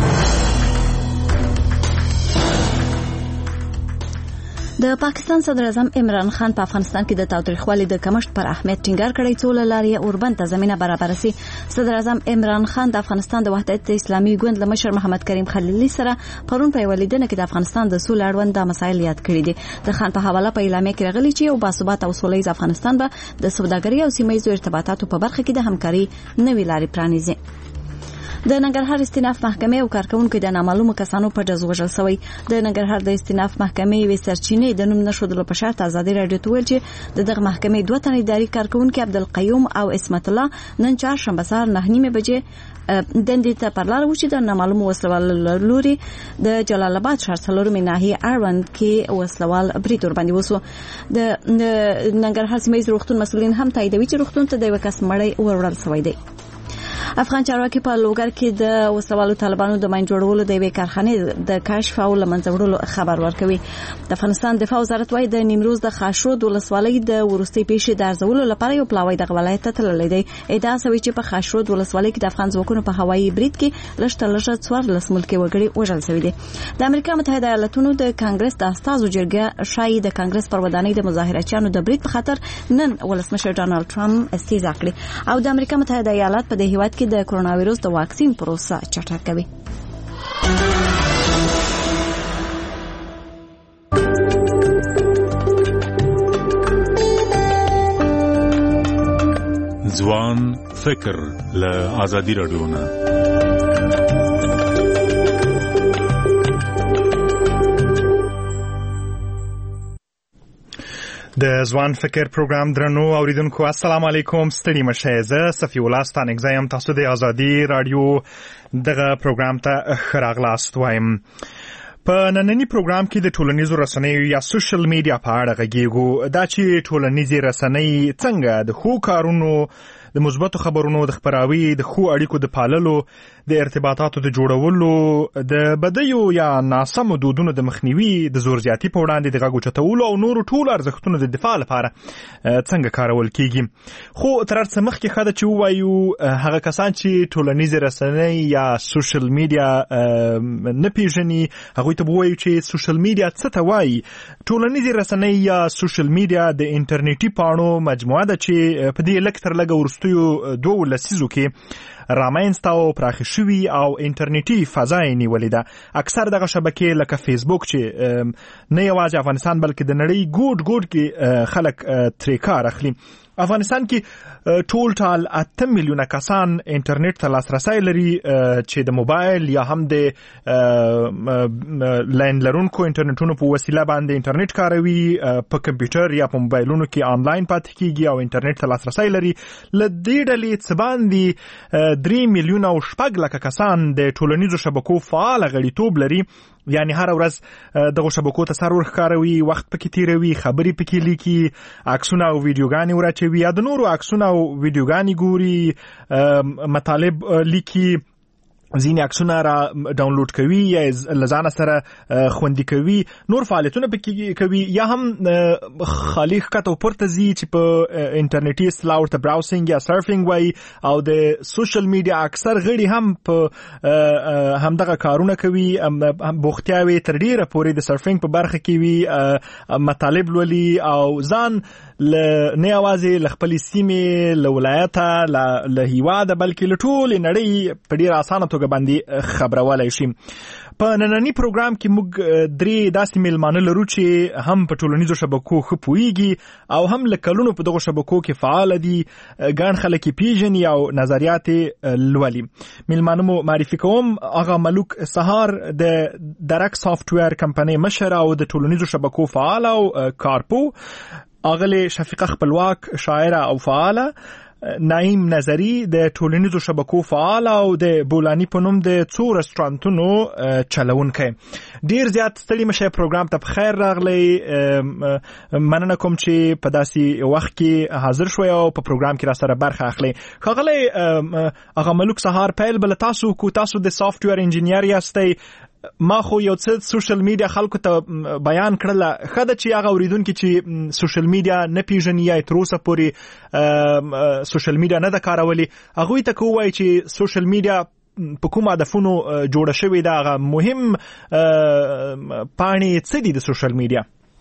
د پاکستان صدر اعظم عمران خان په افغانستان کې د تاوتریخوالي د کمښت پر اهمیت ټینګار کړی څو لارې اوربند ته زمينه برابر سي. صدر اعظم عمران خان د افغانستان د وحدت اسلامي ګوند له مشر محمد کریم خلیلي سره پرون په ولیدنه کې د افغانستان د سولې اړوند د مسایل یاد کړي دي. د خان په حواله په اعلامیه کې راغلي چې یو باثبات او سولهییز افغانستان به د سوداګرۍ او سیمهییزو ارتباطاتو په برخه کې د همکاري نوې لارې پرانیزي. د ننګرهار استیناف محکمې او کارکونکو د نامعلومو کسانو په جزو وژل شوی. د ننګرهار د استیناف محکمې وی سرچینې د نوم نشودلو په شرط ازادي رادیو ته ویل چې د محکمې دوه تنه اداري کارکونکو عبدالقیوم او اسمت الله نن چهارشنبه سهار 9:30 بجې دندې ته پر لار و چې د نامعلومو وسلوال لوري د جلال آباد ښار څلورمې ناحیې اړوند کې وسلوال برید ور باندې وسو. د ننګرهار سیمه ییز روغتون مسؤلین هم تاییدوي چې روغتون ته د یو کس مړی وروړل شوی دی. افغان چارواکي په لوګر کې د وسوالو طالبانو د ماین جوړولو د یوې کارخانې د کشف او لمنځه وړلو خبر ورکوي. د افغانستان دفاع وزارت وايي د نیمروز د خاشرود ولسوالۍ د ورستۍ پیښې د ارزولو لپاره یو پلاوی د ولایت ته تللی دی. ادعا شوی چې په خاشرود ولسوالۍ کې د افغان ځواکونو په هوایي برید کې لږ 14 ملکي وګړي وژل شوي دي. د امریکا متحده ایالاتونو د کانګرس د استازو جرګه شایي د کانګرس پر ودانۍ د مظاهرچیانو د برید په خاطر نن ولسمشر ډانلډ ټرمپ استیزا کړي او د امریکا متحده ایالات په دې هیواد کې د کرونا وایرس د واکسین پروسه چټکوي. ځوان فکر له ازادي رادیو نه. د ځوان فکر پروګرام درنو اوریدونکو السلام علیکم. ستړي مشه. زه صفی الله ستانګزایم. تاسو د ازادي رادیو دغه پروګرام ته خراغلاست وایم. په نننی پروګرام کې د ټولنیزو رسنیو یا سوشل میډیا په اړه غږیږو. دا چې ټولنیزې رسنۍ څنګه د خو کارونو د مثبتو خبرونو د خبراوي د خو اړیکو د پاللو د ارتباطاتو د جوړولو د بدیو یا ناسمو دودونو د مخنیوي د زور زیاتی په وړاندې د غږ چتولو او نورو ټول ارزښتونو د دفاع لپاره څنګه کارول کیږي. خو تر څه مخکې خاطر چې وایو هغه کسان چې ټولنیزې رسنۍ یا سوشل میډیا نه پیژني هغه ته وایي چې سوشل میډیا څه ته وایي. ټولنیزې رسنۍ یا سوشل میډیا د انټرنیټي پاڼو مجموعه ده چې په دې لکه تر لږه ورستیو 2 لسیزو کې رامنځته او پراخه شوي او انټرنیټي فضا یې نیولې ده. اکثر دغه شبکې لکه فیسبوک چې نه یوازې افغانستان بلکې د نړۍ ګوټ کې خلک ترې کار اخلي. افغانستان کې ټول 8 میلیونه کسان انټرنیټ ته لاسرسی لري چې د موبایل یا هم د لاین لرونکو انټرنیټونو په وسیله باندې انټرنیټ کاروي. په کمپیوټر یا په موبایلونو کې آنلاین پاتې کیږي او انټرنیټ ته لاسرسی لري. ل دې ډلې څه باندې 3 میلیونه او 6 لک کسان د ټولنیزو شبکو فعال غړیتوب لري. یعنی هر ورځ دغه شبکو ته سرور ښکاروي، وخت پکې تیروي، خبرې پکې لیکي، عکسونه او ویډیوګانې ورچوي یا د نورو عکسونه او ویډیوګانې ګوري، مطالب لیکي ځینې عکسونه را ډاونلوډ کوي یا لزان سره خوندي کوي نور فعالیتونه پکې کوي یا هم خالی ښکته پورته ځي چې په انټرنیټي اصطلاح ورته براوسینګ یا سرفینګ وایي او د سوشل میډیا اکثر غړي هم په همدغه کارونه کوي بوختیاوي تر ډیره پورې د سرفینګ په برخه کې وي مطالب لولي او ځان نه یوازې ل خپل سیمې له ولایته له هیواده بلکې له ټولې نړۍ په ډیره اسانه توګه باندې خبرولای شي. په نننی پروګرام کې موږ درې داسې میلمانه لرو چې هم په ټولنیزو شبکو ښه پوهیږي او هم له کلونو په دغو شبکو کې فعال دي، ګڼ خلک یې پیژني او نظریات لولي. میلمانه مو معرفي کوم. آغا ملوک سهار د درک سافټویر کمپنۍ مشر او د ټولنیزو شبکو فعال او کارپو، اغلی شفیقه خپلواک شاعره او فعاله، نعیم نظری د ټولنیزو شبکو فعال او د بولانی په نوم د څو رستورانتونو چلونکی. ډیر زیات ستړي مشه پروګرام ته بخیر راغلی. مننه کوم چې په داسې وخت کې حاضر شوی او په پروګرام کې را سره برخه اخلي. ښاغلی آغا ملوک سهار پیل بل تاسو د سافټویر انجینیر یاستئ. ما خو یو څه سوشل میډیا خلکو ته بیان کړله، ښه ده چې هغه اوریدونکي چې سوشل میډیا نه پیژني یا تر اوسه پورې سوشل میډیا نه ده کارولي، هغوی ته که ووایي چې سوشل میډیا په کوم هدفونو جوړه شوې ده، هغه مهم پاڼې څه دي د سوشل میډیا؟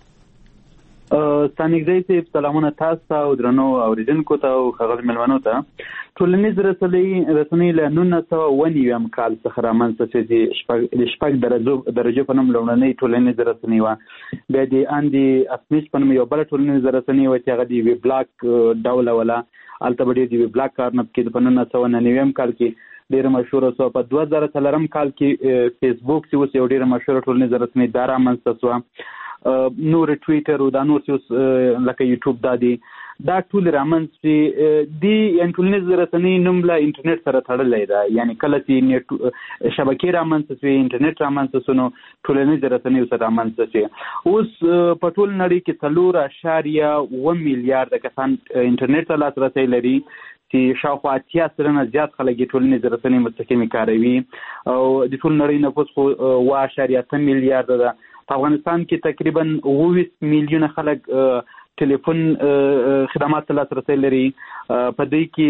ستانګزی صاحب سلامونه تاسو ته او درنو اوریدونکو ته او ښاغلي مېلمنو ته. ټولنیز رسنۍ له 1990 کال څخه رامنځته شوې دي. شپږ درجو په نوم لومړنۍ ټولنیز رسنۍ وه. بیا د اندي اسمیس په نوم یو بله ټولنیز رسنۍ وه چې هغه د یوې بلاک ډوله وله. هلته به ډېر د یوې بلاک کارنب کې په 1990 کال کې ډېره مشهوره شوه. په 2003 کال کې فیسبوک چې اوس یو ډېره مشهوره ټولنیز رسنۍ دا رامنځته شوه. نور ټویټر او دا نور چې اوس لکه یوټیوب دا ټول رامنځته دي. یعنې ټولنیز رسنۍ نوم له انټرنیټ سره تړلی ده. یعنې کله چې شبکې رامنځته شوې، انټرنیټ رامنځته شو، نو ټولنیز رسنۍ سره رامنځته شوې. اوس په ټول نړۍ کې 4.1 میلیارډ کسان انټرنیټ ته لاسرسی لري چې شاوخوا 80% زیات خلک یې ټولنیز رسنۍ مستقیمې کاروي او د ټول نړۍ نفوس خو 8.8 میلیارډ ده. په افغانستان کې تقریبا 20 میلیونه خلک ټلیفون خدمات ته لاسرسی لري. په دې کې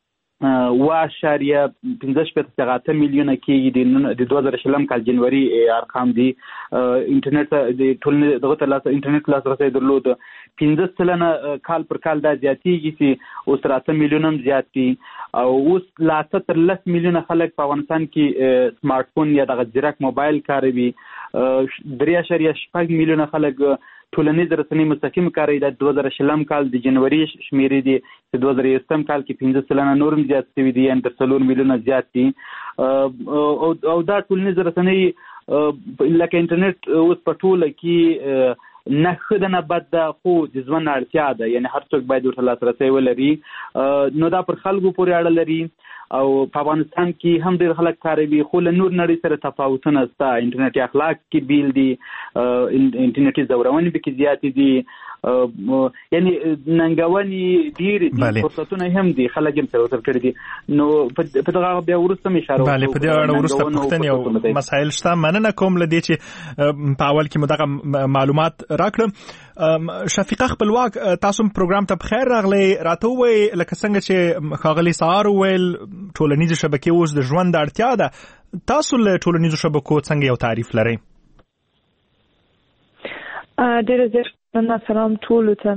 8.58 میلیونه کې د 2020 کال جنوري ارقام دي. انټرنیټ د ټولنې دغه انټرنیټ لاسرسی درلود. 15% کال پر کال دا زیاتېږي چې اوس 8 میلیونه هم زیات دي. او اوس لا 10 میلیونه خلک په افغانستان کې سمارټ فون یا دغه ځیرک موبایل کاروي. 3.8 میلیونه خلک ټولنیز رسنۍ مستقیم کاروي. د 2020 کال د جنوري شمیرې دي چې 2021 کال کې 15% نورم زیات شوي دي، یعنې 4 میلیونه زیات دي. او دا ټولنیز رسنۍ لکه انټرنیټ اوس په ټوله کې نه ښه ده نه بد ده، خو د ژوند اړتیا ده. یعنې هر څوک باید ورته لاسرسی ولري. نو دا پر خلکو پورې اړه لري. او په افغانستان کې هم ډېر خلک کاروي، خو له نور نړۍ سره تفاوتونه شته. انټرنیټي اخلاق کې بیل دي، انټرنیټي زورونې پکې زیاتې دي، یعنې ننګونې ډېرې دي، فرصتونه هم دي، خلک هم سره ورسره کړي دي. نو په دغه بیا وروسته مې اشاره وکړه. په دې اړه وروسته پوښتنې او مسایل شته. مننه کوم له دې چې په اول کې مو دغه معلومات راکړم. شفیقه خپلواک، تاسو پروګرام ته بخیر راغلی. راته ووایئ لکه څنګه چې ښاغلي سهار وویل ټولنیزې شبکې اوس د ژوند اړتیا ده. تاسو له ټولنیزو شبکو څنګه یو تعریف لرئ؟ ډېره زیاته سلام ټولو ته.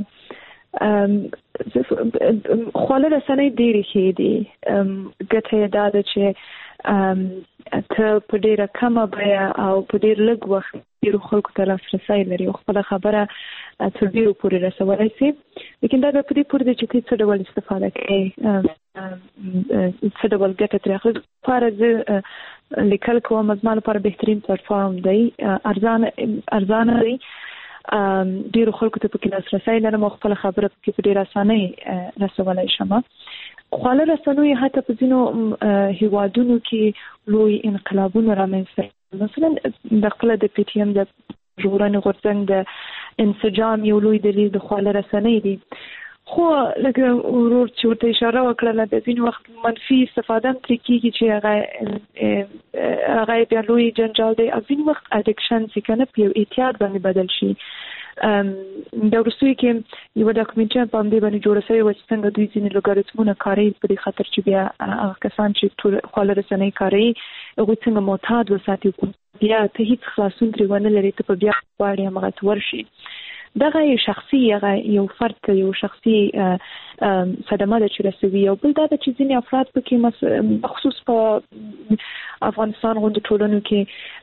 خواله رسنۍ ډېرې ښې دي. ګټه یې دا ده چې ته په ډېره کمه بیه او په ډېر لږ وخت ډېرو خلکو ته لاسرسی لري او خپله خبره تر ډېرو پورې رسولی سي. لیکن دا بیا په دې پورې ده چې ته څه ډول استفاده کوې، څه ډول ګټه ترې اخلي. لپاره زه لیکل کوم، زما لپاره بهترین پلیټفارم دی، ارزانه دی، ډېرو خلکو ته پکې لاسرسی لرم او خپله خبره پکې په ډېره اسانۍ رسولی شم. خواله رسنیو حتی په ځینو هیوادونو کې لوی انقلابونه رامنځته، مثلا د خپله د پی ټي ایم د ژغورنې غورځنګ د انسجام یو لوی دلیل د خواله رسنۍ دی. خو لکه ورور چې ورته اشاره وکړه د ځینې وخت منفي استفاده هم ترې کېږي چې هغه بیا لوی جنجال دی او ځینې وخت اډکشن چې که نه په یو اعتیاد باندې بدل شي. د وروستیو کې یوه ډاکومنټري په همدې باندې جوړه سوې وه چې څنګه دوی ځینې لوګاریتمونه کاروي په دې خاطر چې بیا هغه کسان چې خواله رسنۍ کاروي هغوی څنګه معتاد وساتي بیا ته هیڅ خلاصون ترې ونه لرې ته په بیا غواړې همغه ته ورشي. دغه شخصي یو فرد یو شخصي صدمه ده چې رسوي. او بل دا ده چې ځینې افراد پکې بخصوص په افغانستان غوندې ټولنو کې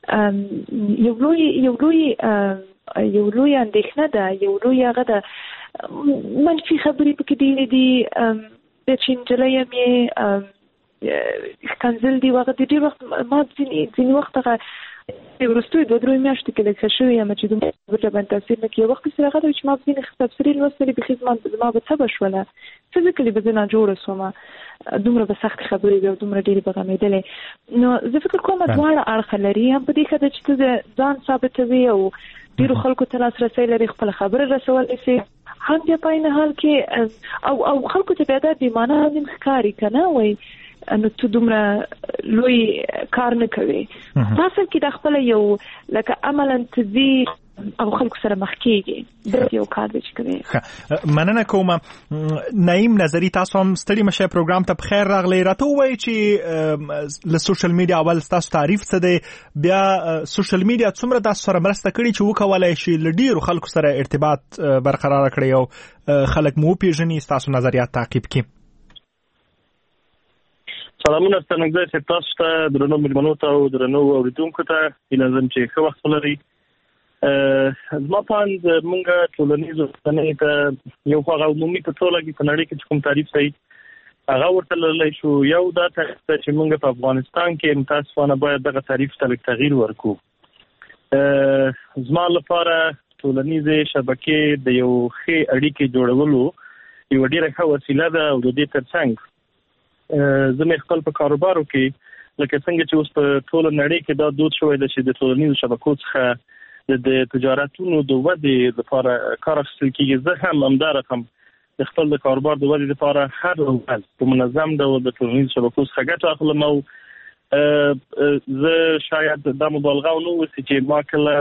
یو لوی اندېښنه ده، یو لوی هغه ده منفي خبرې پکې ډېرې دي د چې نجلۍ یم یې ښکنځل دي هغه د ډېر وخت ما ځینې وخت هغه وروستیو 2-3 میاشتو کې لږ ښه شوې یم چې دومره خبرې باندې تاثیر نه کوي. یو وخت هغه ده چې ما ځینې تبصرې لوستلې بیخي زما به تبه شوله فزیکلي به زه ناجوړه شومه دومره به سختې خبرې وي او دومره ډېرې به غمېدلې. نو زه فکر کوم دواړه اړخه لري، هم په دې ښه ده چې ته ځان ثابتوي او ډېرو خلکو ته لاسرسی لري خپله خبره رسولی سي، هم بیا په عین حال کې او خلکو ته بیا دا بېمانه هم ښکاري که نه وایي نو ته دومره لوی کار نه کوي. تاسو کې د خپل یو لکه عملاً تدي او خلکو سره مخ کېږي د یو کار دی چې کوي. مننه کوم. نعیم نظری تاسو هم ستړي مشه پروګرام ته بخیر راغلی. راته وایي چې له سوشل میډیا اول تاسو تعریف څه دی، بیا سوشل میډیا څومره تاسو سره مرسته کړې چې وکولای شي له ډیرو خلکو سره ارتباط برقرار کړي او خلک مو پیژني تاسو نظریات تعقیب کړي. سلامونه ستنګزه چې تاسو ته درنو ملمنو ته او درنو اوریدونکو ته لازم چې ښه وخت ولري. زما پاند مونږه ټولنیزو رسنیو ته یو هغه عمومي په توګه کې په نړۍ کې کوم تعریف صحیح هغه ورته للی شو. یو دا چې مونږ په افغانستان کې متاسفانه باید دغه تعریف ته تغییر ورکړو. زما لپاره ټولنیزې شبکې د یو ښه اړیکې جوړولو یو ډېره ښه وسیله ده او د دې ترڅنګ زه مې خپل په کاروبارو کې لکه څنګه چې اوس په ټوله نړۍ کې دا دود شوی دی چې د ټولنیزو شبکو څخه د تجارتونو د ودې لپاره کار اخیستل کېږي. زه هم همدا رقم د خپل د کاروبار د ودې لپاره هر ورځ په منظم ډول د ټولنیزو شبکو څخه ګټه اخلم او زه شاید دا مبالغه ونه وسي چې ما کله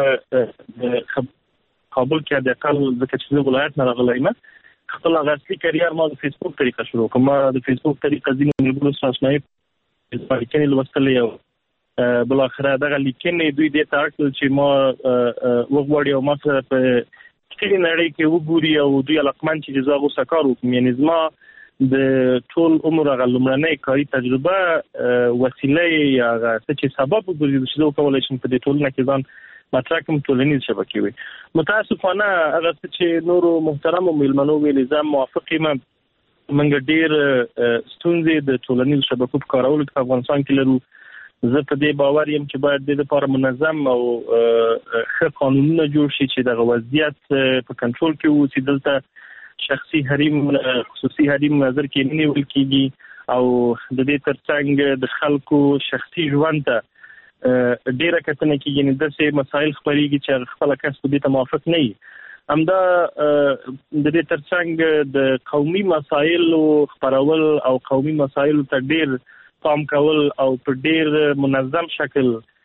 کابل کې د اقل ځکه چې زه ولایت نه راغلی یم خپل غاصلي کریار ما د فیسبوک طریقه شروع کوم. ما د فیسبوک طریقه ځینې ملګرو سره آشنایي لیکنې لوستلې او بل اخره دغه لیکنې دوی دې ته اړ کړل چې ما وغواړي او ما سره په ټولې نړۍ کې وګوري او دوی علاقمند چې زه غوسه کار وکړم. یعنې زما د ټول عمر هغه لومړنۍ کاري تجربه وسیله یا هغه څه چې سبب وګرځېد چې زه وکولی شم په دې ټولنه کې ځان مطرح کوم ټولنیز شبکې وي. متاسفانه هغه څه چې نورو محترمو مېلمنو ویلي زه موافق یم. موږ ډېر ستونزې د ټولنیزو شبکو په کارولو کې په افغانستان کې لرو. زه په دې باور یم چې باید د لپاره منظم او ښه قانونونه جوړ شي چې دغه وضعیت په کنټرول کې ووسي. دلته شخصي حریم خصوصي حریم نظر کې نه نیول کېږي او د دې ترڅنګ د خلکو شخصي ژوند ته ډیره کتنه کېږي. نه داسې مسایل خپرېږي چې خپل کس په دې ته موافق نه وي. همدا د دې ترڅنګ د قومي مسایلو خپرول او قومي مسایلو ته ډیر پام کول او په ډیر منظم شکل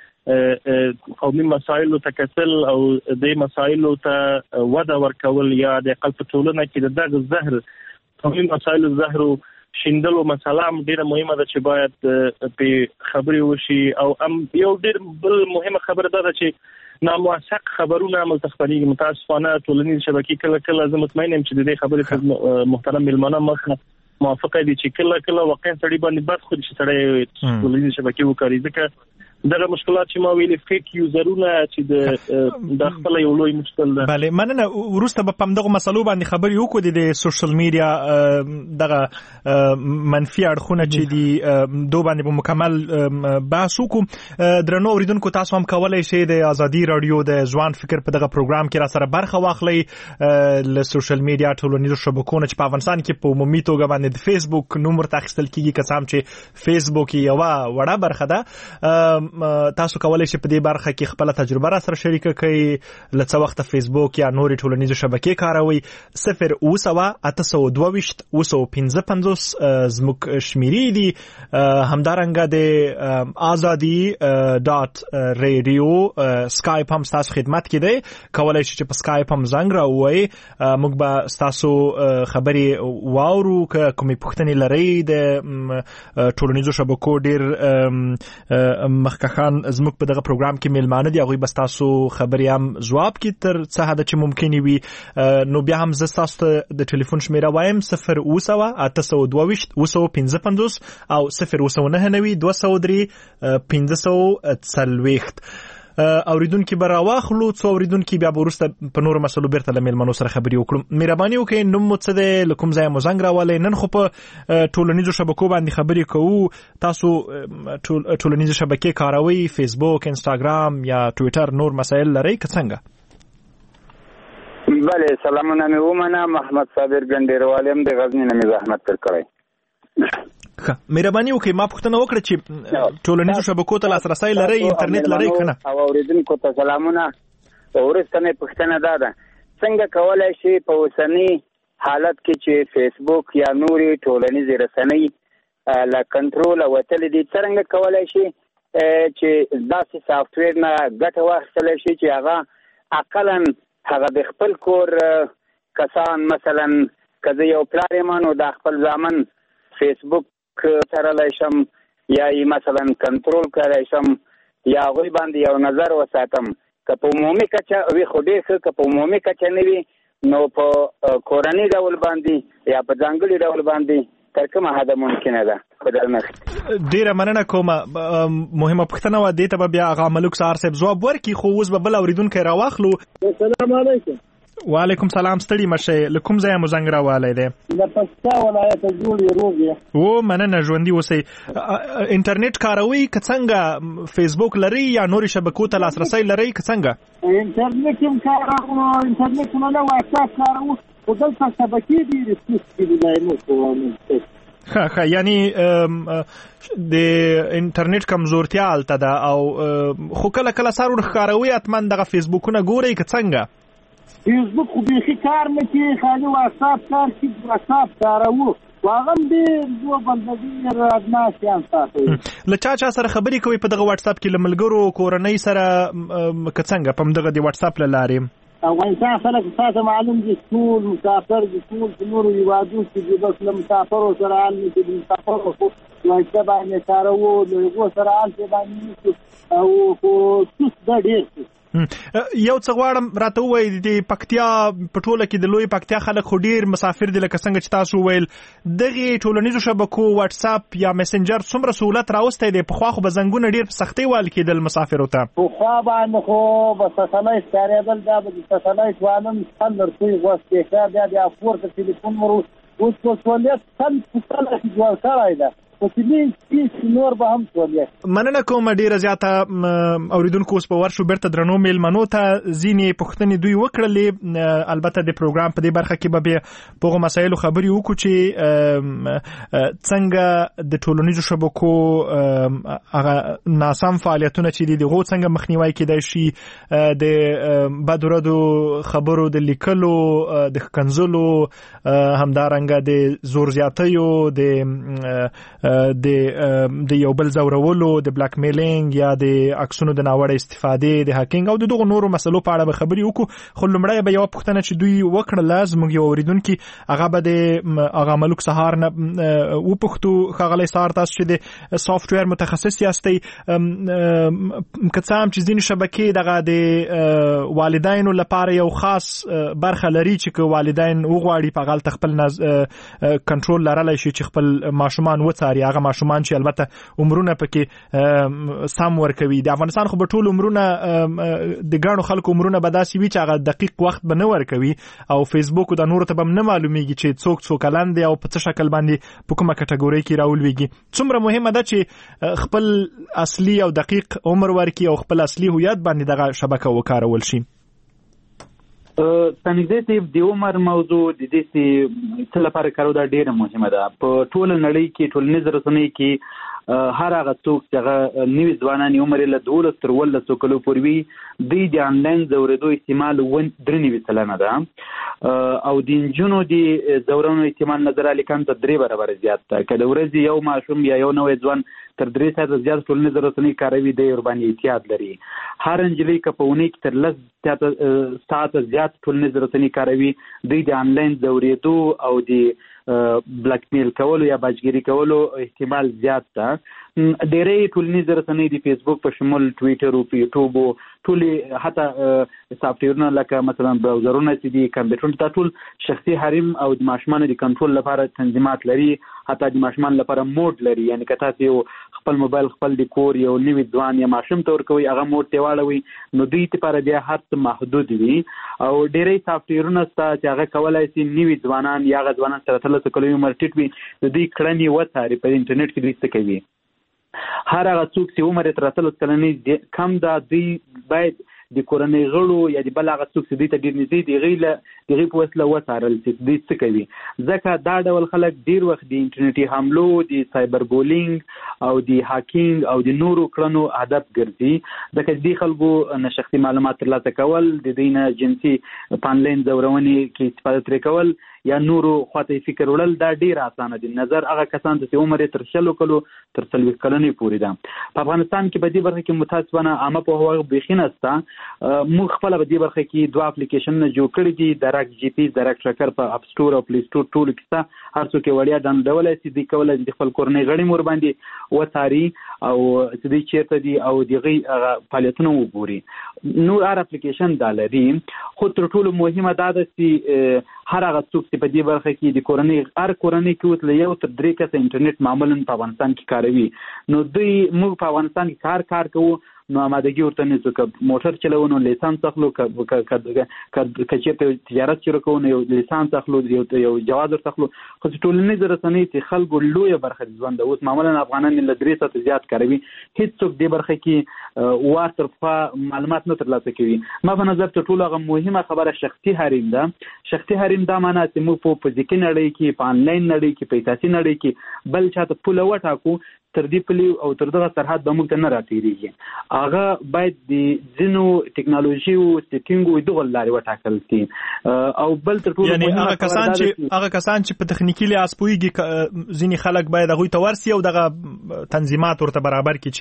قومي مسایلو ته کتل او د مسایلو ته وده ورکول یا د خپل په ټولنه کې دغه زهر قومي مسایلو زهرو شیندلو مسله هم ډیره مهمه ده چې باید په خبرې وشي. او یو ډیر بل مهمه خبره ده چې ناموثق خبرونه عملته خپرېږي. متاسفانه ټولنیز شبکې کله کله زه مطمئن یم چې د دې خبرې محترم مېلمانه مخه موافقه دي چې کله واقعا سړي باندې بد خو چې سړی ټولنیز شبکې وکړي ځکه دغه مشکلات چې ما ویلي فیک یوزرونه چې د خپل یو لوی مشکل ده. بله مننه. وروسته به په همدغه مسلو باندې خبرې وکړو د سوشل میډیا دغه منفي اړخونه چې دي دو باندې به مکمل بحث وکړو. درنو اوریدونکو تاسو هم کولی شئ د ازادي رادیو د ځوان فکر په دغه پروګرام کې را سره برخه واخلئ له سوشل میډیا ټولنیزو شبکو نه چې په افغانستان کې په عمومي توګه باندې د فیسبوک نوم ورته اخیستل کېږي که څه هم چې فیسبوک یوه وړه برخه ده. تاسو کولای شئ په دې برخه کې خپل تجربه را سره شریک کړئ. لڅ وخت فیسبوک یا نورې ټولنیزو شبکې کاروي 02822 زموږ شمیرې دي. همدارنګه د azadi.radio سکایپ هم تاسو خدمت کې دی. کولای شئ چې په سکایپ هم زنګ راووي. موږ به تاسو خبري واورو که کومې پوښتنې لرئ د ټولنیزو شبکو ډیر مخکخان زموږ په دغه پروګرام کې میلمانه دي. هغوی به تاسو خبرې هم ځواب کړي تر څه حده چې ممکن وي. نو بیا هم زه تاسو ته د ټلیفون شمیره وایم 02822 او 0992203 اوریدونکو به راواخلو. څو اوریدونکو بیا وروسته په نورو مسلو بیرته له میلمنو سره خبرې وکړو. مهرباني وکړئ نوم مو څه دی، له کوم ځایه مو زنګ راولی. نن خو په ټولنیزو شبکو باندې خبرې کوو. تاسو ټولنیزو شبکې کاروئ، فیسبوک، انستاګرام یا ټویټر، نور مسایل لرئ که څنګه؟ بله، سلامونه مې ومنه. محمد صابر ګنډیروال یم، د غزني نه مې زحمت تر کړی. مهرباني وکړئ ما پوښتنه وکړه چې ټولنیزو شبکو ته لاسرسی لرئ، انټرنیټ لرئ که نه؟ او اوریدونکو ته سلامونه. وروستنۍ پوښتنه دا ده، څنګه کولی شي په اوسني حالت کې چې فیسبوک یا نورې ټولنیزې رسنۍ له کنټروله وتلې دي، څرنګه کولی شي چې داسې سافټویر نه ګټه واخیستلی شي چې هغه اقلا هغه د خپل کور کسان، مثلا که زه یو پلار یم نو د خپل زامن فیسبوک سره شم یا مثلا کنټرول کړی شم یا هغوی باندې یو نظر وساتم. که په عمومي کچه وي خو ډېر ښه، که په عمومي کچه نه وي نو په کورني ډول باندې یا په ځانګړي ډول باندې تر کومه حده ممکنه ده. په درنښت ډیره مننه کوم. مهمه پوښتنه وه، دې ته به بیا هغه ملک سهار صاحب ځواب ورکړي. خو اوس به بل اورېدونکی راواخلو. السلام علیکم. وعلیکم سلام. ستړي مشئ. له کوم ځایه مو زنګ راوالی دی؟ د پکتیا ولایت جوړې روغ یم. مننه، ژوندي اوسئ. انټرنیټ کاروئ که څنګه؟ فیسبوک لرئ یا نورې شبکو ته لاسرسی لرئ که څنګه؟ انټرنیټ هم کاروو، انټرنیټ نه واتساپ کاروو، خو دلته شبکې ډېرې سستې دي. ښه، یعنی د انټرنیټ کمزورتیا هلته ده. او خو کله کله سر ورښکاروئ حتما دغه فیسبوکونه ګورئ که څنګه؟ فیسبوک خو بیخي کار نه کوي، خالي واتساپ کار کوي. واتساپ کاروو، هغه هم ډېر دوه بندګي ادناسیان ساتي. له چا سره خبرې کوئ په دغه واتساپ کې؟ له ملګرو، کورنۍ سره که څنګه په همدغه د واتساپ له لارې؟ افغانستان خلک تاسو معلوم دي، ټول مسافر دي، ټول په نورو هېوادونو کې دي. بس له مسافرو سره حال نه کوي. مسافرو خو واتساپ باندې کاروو، له هغو سره حال باندې نه او خو سست ده ډېر. یو څه غواړم راته ووایئ، د پکتیا په ټوله کې د لوی پکتیا خلک خو ډېر مسافر دي، لکه څنګه چې تاسو وویل. دغې ټولنیزو شبکو واتساپ یا میسنجر څومره سهولت راوستی دی؟ پخوا خو به زنګونه ډېر په سختۍ وال کېدل مسافرو ته. پخوا باندې خو به سټلایټ کارېدل، بیا به د سټلایټ والم سندر توی غوښتې ښه، بیا بیا پورته ټلیفون مو اوس په سهولت سند پوښتنه جوړ کړی ده. مننه کوم. ډیره زیاته اوریدونکو اوس په ورشو بیرته درنو میلمنو ته ځینې پوښتنې دوی وکړلې. البته د پروګرام په دې برخه کې به بیا په هغو مسایلو خبرې وکړو چې څنګه د ټولنیزو شبکو هغه ناسم فعالیتونه چې دي دغو څنګه مخنیوی کېدای شي. د بدو ردو خبرو د لیکلو، د ښکنځلو، همدارنګه د زور زیاتیو، د یو بل زورولو، د بلاک میلینګ یا د عکسونو د ناوړه استفادې، د هاکینګ او دغه نورو مسلو په اړه به خبرې وکړو. خو لومړی به یوه پوښتنه چې دوی وکړله زموږ یو اورېدونکي، هغه به د آغا ملک سهار نه وپوښتو. ښاغلی سهار، تاسو چې د سافټویر متخصص یاستئ، که څه هم چې ځینې شبکې دغه د والدینو لپاره یو خاص برخه لري چې که والدین وغواړي په هغه هلته خپل کنټرول لرلی شي چې خپل ماشومان وڅاري، هغه ماشومان چې البته عمرونه پکې سم ورکوي. د افغانستان خو به ټول عمرونه د ګڼو خلکو عمرونه به داسې وي چې هغه دقیق وخت به نه ورکوي، او فیسبوک د نورو ته به نه معلومیږي چې څوک څو کلن دی او په څه شکل باندې په کومه کټګورۍ کې راولویږي. څومره مهمه ده چې خپل اصلي او دقیق عمر ورکړي او خپل اصلي هویت باندې دغه شبکه وکارول شي. تنګدې د عمر موضوع د دې څه لپاره کارو دا ډیره مهمه ده. په ټول نړۍ کې ټولنیز رسنۍ کې هر هغه څوک چې هغه نوي ځوانان عمر له 12 تر 18 کلو پورې وي د آنلاین زورېدو احتمال 93% ده او د نجونو د زورونو احتمال نظر لیکن ته 3 برابر زیات ده. کله ورځ یو ماشوم یا یو نوې ځوان تر 3 ساعته زیات ټولنیز رسنۍ کاروي د اورباني احتیاط لري. هر انجلۍ کپونی تر 10 ساعته زیات ټولنیز رسنۍ کاروي د آنلاین زورېدو او د بلاک میل کولو یا باجګری کولو احتمال زیات ده. ډېرې ټولنیز رسنۍ د فیسبوک په شمول ټویټر او یوټیوب ټول حتی سافټویرونه لکه مثلا براوزرونه چې دي کمپیوټر ته ټول شخصي حریم او د ماشومان د کنټرول لپاره تنظیمات لري. حتی د ماشومان لپاره موډ لري، یعنی که تاسو یو خپل موبایل خپل د کور یو نوی ځوان یا ماشوم ته ورکوي هغه موډ ته واړوي نو دوی لپاره بیا هر څه محدود وي. او ډېرې سافټویرونه شته چې هغه کولای شي نوی ځوانان یا هغه ځوانان سره 13 کلو عمر ټیټ وي د دوی کړنې وڅاري په انټرنیټ کې دوی څه کوي. هر هغه څوک چې عمر تر 13 کلنې کم ده دوی باید د کورنۍ غړو یا د بل هغه څوک چې دوی ته ډېر نږدې دي هغې په وسیله وڅارل چې دوی څه کوي. ځکه دا ډول خلک ډېر وخت د انټرنیټي حملو د سایبر بولینګ او د هاکینګ او د نورو کړنو هدف ګرځي. ځکه دې خلکو نه شخصي معلومات ترلاسه کول، د دوی نه جنسي په آنلاین زورونې کې استفاده ترې کول یا نورو خواته فکر وړل دا ډیر اسانه دي. نظر هغه کسان چې عمر تر 40 کلو تر 40 کلنې پورې ده. په افغانستان کې په دې برخه کې متاسفانه عامه په هغه بخینه ستا موږ خپل په دې برخه کې 2 اپلیکیشنونه جوړ کړي دي، درک جی پی درک ټریکر په اپ سٹور او پلی سٹور ټول کې ستا هر څوک وړیا ډاونلوډ شي د کولای د خپل کورنۍ غړي مور باندې وڅاري او چې دوی چیرته دي او دغه فعالیتونه وګوري. نور هر اپلیکیشن دا لري، خو تر ټولو مهمه دا ده چې هر هغه څوک چې په دې برخه کې د کورنۍ هر کورنۍ کې وتل یو تر 3 کسه انټرنیټ معمولا په افغانستان کې کاروي. نو دوی موږ په افغانستان کې کار کوو نو آمادګي ورته نیسو، که موټر چلوو نو لیسانس اخلو، که چېرته تجارت شروع کوو نو یو لیسانس اخلو، یو جواز ورته اخلو. خو چې ټولنیز رسنۍ چې خلکو لویه برخه د ژوند ده اوس معمولا افغانان له 3 ساعته زیات کاروي، هېڅوک دې برخه کې وار تر پخوا معلومات نه ترلاسه کوي. ما په نظر تر ټولو هغه مهمه خبره شخصي حریم ده. شخصي حریم دا معنی چې موږ په فزیکي نړۍ کې په آنلاین نړۍ کې په اساسي نړۍ کې بل چاته پوله وټاکو تر دې پلی او تر دغه سرحد به موږ ته نه راتېرېږي. هغه باید د ځینو ټیکنالوژي او سیټینګ دغه لارې وټاکل شي. او بل تر ټولو یعنی هغه کسان چې په تخنیکي لحاظ پوهېږي ځینې خلک باید هغوی ته ورسي او دغه تنظیمات ورته برابر کړي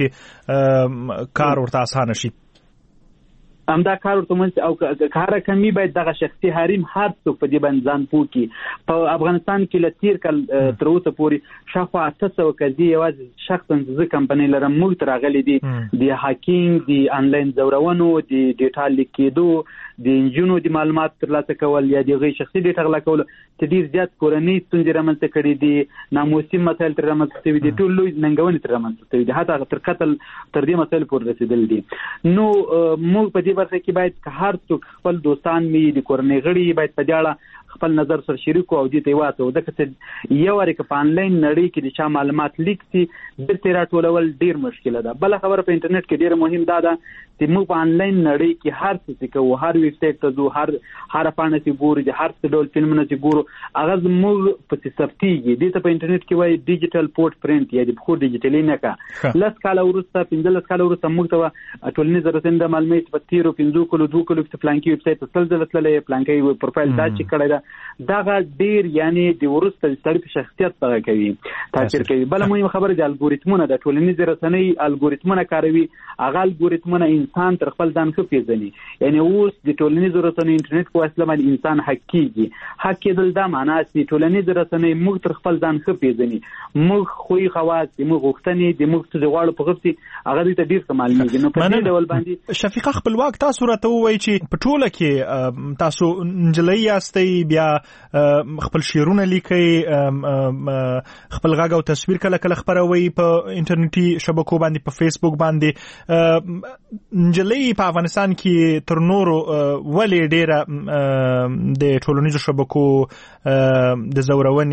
چې کار ورته اسانه شي. همدا کار ورته منځ او کار کمی باید دغه شخصي حریم هر څوک په دې باندې ځان پوه کړي. په افغانستان کې له تیر کال تر اوسه پورې شاوخوا 800 قضیې یوازې شخصا زه کمپنۍ لرم موږ ته راغلي دي د هاکینګ، د آنلاین زورونو، د ډیټا لیک کېدو، د نجونو د معلومات ترلاسه کول یا د هغوی شخصي ډیټا غلا کول چې ډېر زیات کورنۍ ستونزې رامنځته کړي دي، ناموسي مسایل ترې رامنځته شوي دي، ټول لوی ننګونې ترې رامنځته شوي دي، حتی تر قتل تر دې مسایلو پورې رسېدلي دي. نو موږ په دې برخه کې باید که هر څوک خپل دوستان می د کورنۍ غړي باید په دې اړه خپل نظر سره شریک او دې ته واته ځکه چې یو وری په آنلاین نړۍ کې د چا معلومات لیک سي د تیر ټولول ډیر مشکله ده. بل خبره په انټرنیټ کې ډیر مهم ده چې موږ په آنلاین نړۍ کې هر څه کوو، هر ویب سایټ ته ځو، هر پاڼه چې ګورو، د هر څه ډول فلمونه چې ګورو هغه موږ په ثبتېږي. دې ته په انټرنیټ کې وایي ډیجیټل فوټ پرینټ یا د پخو ډیجیټلي نکه. 10 کال وروسته 15 کال وروسته موږ ته ټولنیز رسنۍ د معلومات په تیرو 15 کلو 2 کلو کې پلانکی ویب سایټ ته تلل تللې پلانکی پروفایل دا چې کړی ده دا ډیر یعنی د ورسته ستړي په شخصیت څنګه کوي تاثیر کوي. بل مهمه خبره د الګوریتمونو د ټولنیز رسنۍ الګوریتمونه کاروي. هغه الګوریتمونه انسان تر خپل ځان ښه پیژني. یعنی اوس د ټولنیز رسنۍ انټرنیټ په وسیله باندې انسان حق کیږي. حق کېدل دا معنی چې ټولنیز رسنۍ موږ تر خپل ځان ښه پیژني. موږ خوې خواص موږ غوښتنې د موږ څه غواړو په غوښتي هغه دې ته ډیر څه معلومیږي. نو په دې ډول باندې شفیقه خپلواک تاسو راته وایي چې په ټوله کې تاسو نجلۍ یاستئ، بیا خپل شعرونه لیکي، خپل غږ او تصویر کله کله خپروي په انټرنیټي شبکو باندې، په فیسبوک باندې. نجلۍ په افغانستان کې تر نورو ولې ډیره د ټولنیزو شبکو د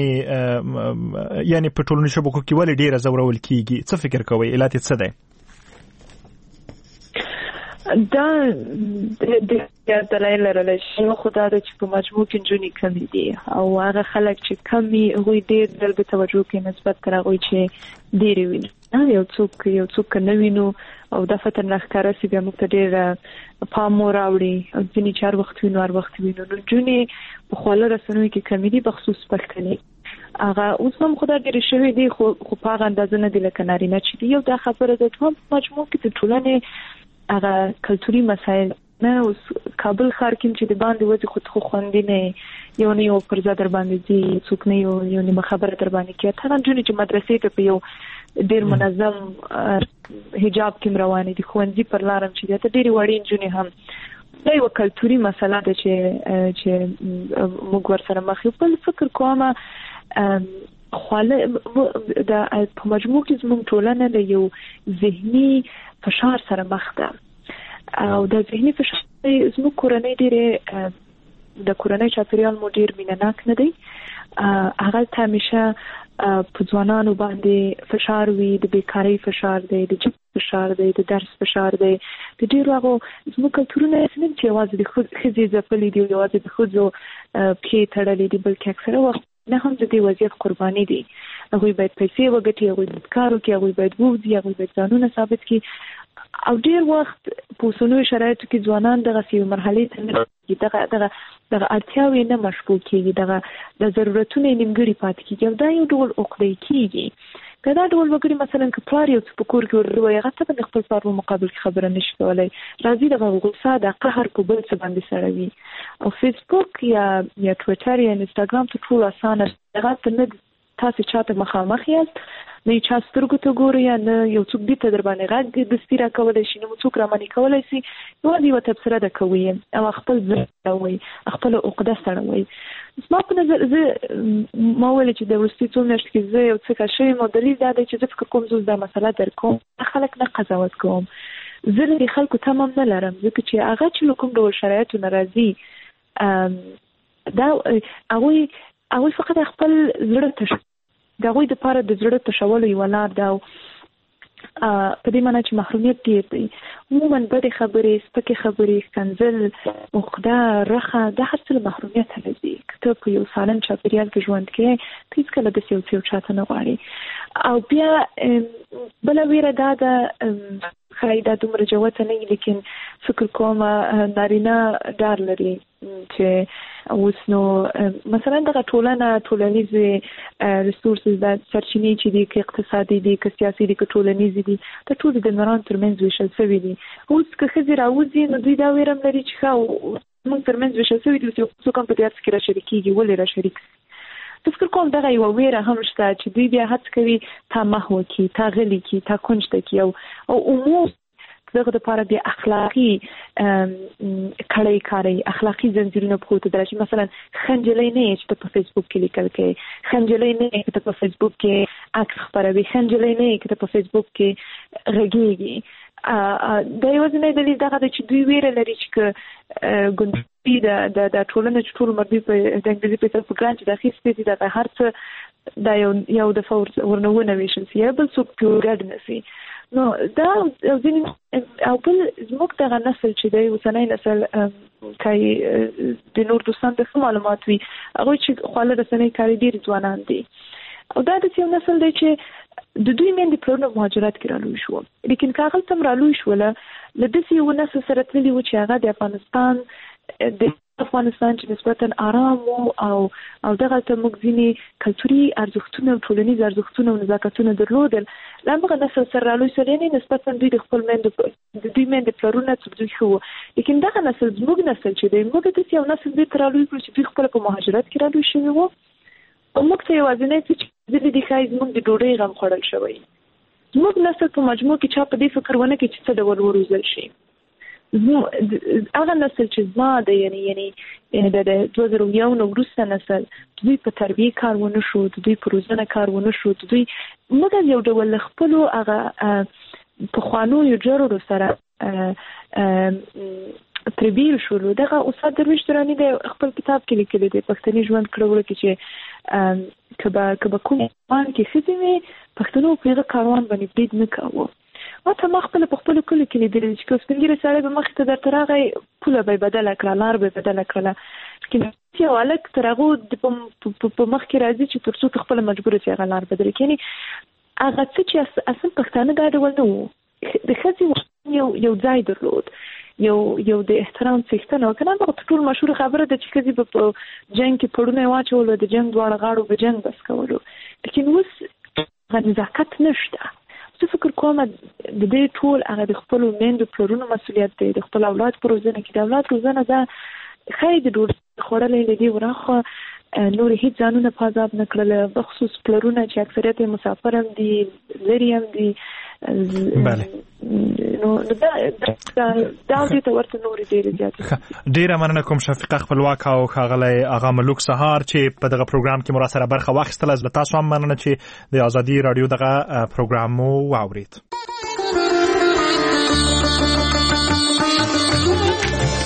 زورونې یعنی په ټولنیزو شبکو کې ولې ډیره زورول کیږي؟ څه فکر کوئ؟ علت څه دی؟ دا د دلایل لري چې خدای د چې په مجموع کې جونی کمی دي او هغه خلک چې کمی هغه ډېر د توجه کې نسبت تر هغه چې ډېر ویني یو څوک نه وینو او د فتر نخکاره سی بیا موږ ته ډېر پام راوړي او ځینې چار وخت وینو هر وخت وینو نو جونی په خواله رسنوي کې کمی دي بخصوص پښتني هغه اوس هم خدای ډېر شوی دی خو په هغه اندازه نه دی لکه نارینه چې دی یو دا خبره ده ټول مجموع کې د ټولنې هغه کلتوري مسایل نه اوس کابل ښار کې چې د باندې وځي خو خوندې نه یو پر ځا در باندې دي څوک نه یو نیمه خبره در باندې کوي ته جونې چې مدرسې ته په یو ډېر منظم حجاب کې روانې دي ښوونځي پر لارم چې ته ډېرې وړې نجونې هم دا یو کلتوري مسله ده چې موږ ورسره مخ یو بل فکر کوم خواله د په مجموع کې زموږ ټولنه له یو ذهني فشار سره مخ ده او د ذهني فشار زموږ کورنۍ ډېرې د کورنۍ چاپیریال مو ډېر مینهناک نه دی هغه ته همیشه په ځوانانو باندې فشار وي د بیکارۍ فشار دی د جب فشار دی د درس فشار دی د ډېرو هغو زموږ کلتورونه نه چې یوازې د ښځې ځپلي دي یوازې د ښځو پښې تړلې دي بلکې اکثره وخت نه هم د دې وضعیت قرباني دي هغوی باید پیسې وګټي هغوی باید کار وکړي هغوی باید ووځي هغوی باید ځانونه ثابت کړي او ډېر وخت په اوسنیو شرایطو کې ځوانان دغسې یوې مرحلې ته نه رسېږي دغه اړتیاوې نه مشبوع کېږي د ضرورتونه یې نیمګړي پاتې کېږي او دا یو ډول عقده‌ای کېږي که دا ډول وګړي مثلا که پلار یو څه په کور کې ورته ووایي هغه ته د خپل پلار په مقابل کې خبره نشي کولی راځي دغه غوسه د قهر په بل څه باندې سړوي او فیسبوک یا ټویټر یا انسټاګرام تر ټولو اسانه هغه ته نه تاسې چاته مخامخ یاست نه چا سترګو ته ګورئ یا نه یو څوک بیرته در باندې غږ دستي راکولی شي نه مو څوک رامنې کولی شي یوازې یوه تبصره ده کوئ او خپل زړه سړوئ خپله عقده سړوئ زما په نظر زه ما ویلې چې د وروستي څو میاشتو کې زه یو څه کار شوی یم او دلیل دا دی چې زه فکر کوم زه دا مسله درک کوم خلک نه قضاوت کوم زه له دې خلکو تم هم نه لرم ځکه چې هغه چې له کوم ډول شرایطو نه راځي دا هغوی فقط خپل زړه تش د هغوی دپاره د زړه تشولو یوه لار ده او په دې معنی چې محرومیت ډېر دی عموما بدې خبرې سپکې خبرې ښکنځل عقده رخه دا هر څه له محرومیته راځي که ته په یو سالم چاپېریال کې ژوند کوې ته هېڅکله داسې یو څه یو چاته نه غواړې او بیا بله ویره دا ده ښایي دا دومره جوته نه وي لیکن فکر کوم نارینه ډار لري چې اوس نو مثلا دغه ټولنیزې ریسورسز دا سرچینې چې دي که اقتصادي دي که سیاسي دي که ټولنیزې دي دا ټولې د نرانو ترمنځ ویشل شوي دي اوس که ښځې راوځي نو دوی دا ویره هم لري چې ښه موږ ترمنځ ویشل شوي دي اوس څوک هم په دې هڅه کې راشریکېږي ولې راشریک زه فکر کوم دغه یوه ویره هم شته چې دوی بیا هڅه کوي تا محو کړي تا غلي کړي تا کونج ته کړي او عموم دغه دپاره بیا اخلاقي کړۍ کاروي اخلاقي زنځیرونه پښو ته درشي مثلا ښه نجلۍ نه یې چې ته په فیسبوک کې لیکل کوې ښه نجلۍ نه یې چې ته په فیسبوک کې عکس خپروي ښه نجلۍ نه یې چې ته په فیسبوک کې غږېږي دا یوازینی دلیل دغه دی چې دوی ویره لري چې که ګوندي د ټولنه چې ټول مردوی په د انګلیزي په په ګران چې د اخیستې دي دغه هر څه دا یو دفعه ورنه ونویشل سي یا بل څوک پرې ګډ نه سي نو دا ځینې او بل زموږ دغه نسل چې دی اوسنی نسل که د نور دوستان ته ښه معلومات وي هغوی چې خواله رسنۍ کاري ډېر ځوانان دي او دا داسې یو نسل دی چې د دوی میندې پلرونه مهاجرت کې رالوی شو لیکن که هغلته هم رالوی شوله له داسې یو نسل سره تللي وو چې هغه د افغانستان چې نسبتا آرام وو او دغلته موږ ځینې کلتوري ارزښتونه او ټولنیز ارزښتونه او نزاکتونه درلودل له همغه نسل سره رالوی سول یعنې نسبتا دوی د خپل د دوی میندې پلرونه څه دوی ښه وو لیکن دغه نسل زموږ نسل چې دی موږ داسې یو نسل بېرته رالوی کړو چې دوی خپله په مهاجرت کې رالوی شوي وو او موږ ته یوازینی څه چې زه دې ښایي زموږ د ډوډۍ غم خوړل شوی زموږ نسل په مجموع کې چا په دې فکر ونه کړي چې څه ډول وروزل شي هغه نسل چې زما دی یعنی د 2001 نه وروسته نسل دوی په تربیې کار ونه شو دوی په روزنه کار ونه شو دوی موږ یو ډول له خپلو هغه پخوانیو جرړو سره تربیه شولو دغه استاد درویش دراني د خپل کتاب کې لیکلی دی پښتني ژوند کړو کې چې کبه کوم مان کې ښځې وي پښتنو په هغه کاروان باندې برید نه کاوه ته مخبل په خپل کلی کې لیدل چې کوسپنګری سره به مخ ته درته راغی پوله به بدل کړه لار به بدل کړه چې یو الک ترغه په مخ کې راځي چې ترڅو خپل مجبور شي غلار بدل کړي هغه چې اصل پښتانه دا ډول نه وو د خځې یو ځای درلود یو د احترام څښتنه وکړه نو ټول مشهور خبره ده چې کله په جنگ کې پړونه واچول د جنگ دواړه غاړو به جنگ بس کولو لیکن اوس نزاکت نشته زه فکر کوم د دې ټول هغه د خپل میندو پلرونو مسولیت دی د خپل اولاد پر روزنه کې د اولاد روزنه ده خیر د ډوډۍ خوړلې لدی ورخه نور هیڅ ځانونه په عذاب نه کړل بخصوص پلرونه چې اکثریت مسافر هم دي لري هم دي بله نو دا دې ته ورته نور ډیره مننه کوم شفیقه خپلواک او ښاغلی اغا ملوک سهار چې په دغه پروګرام کې مو سره برخه واخیستله زه تاسو هم مننه چې د ازادي رادیو دغه پروګرام مو واورید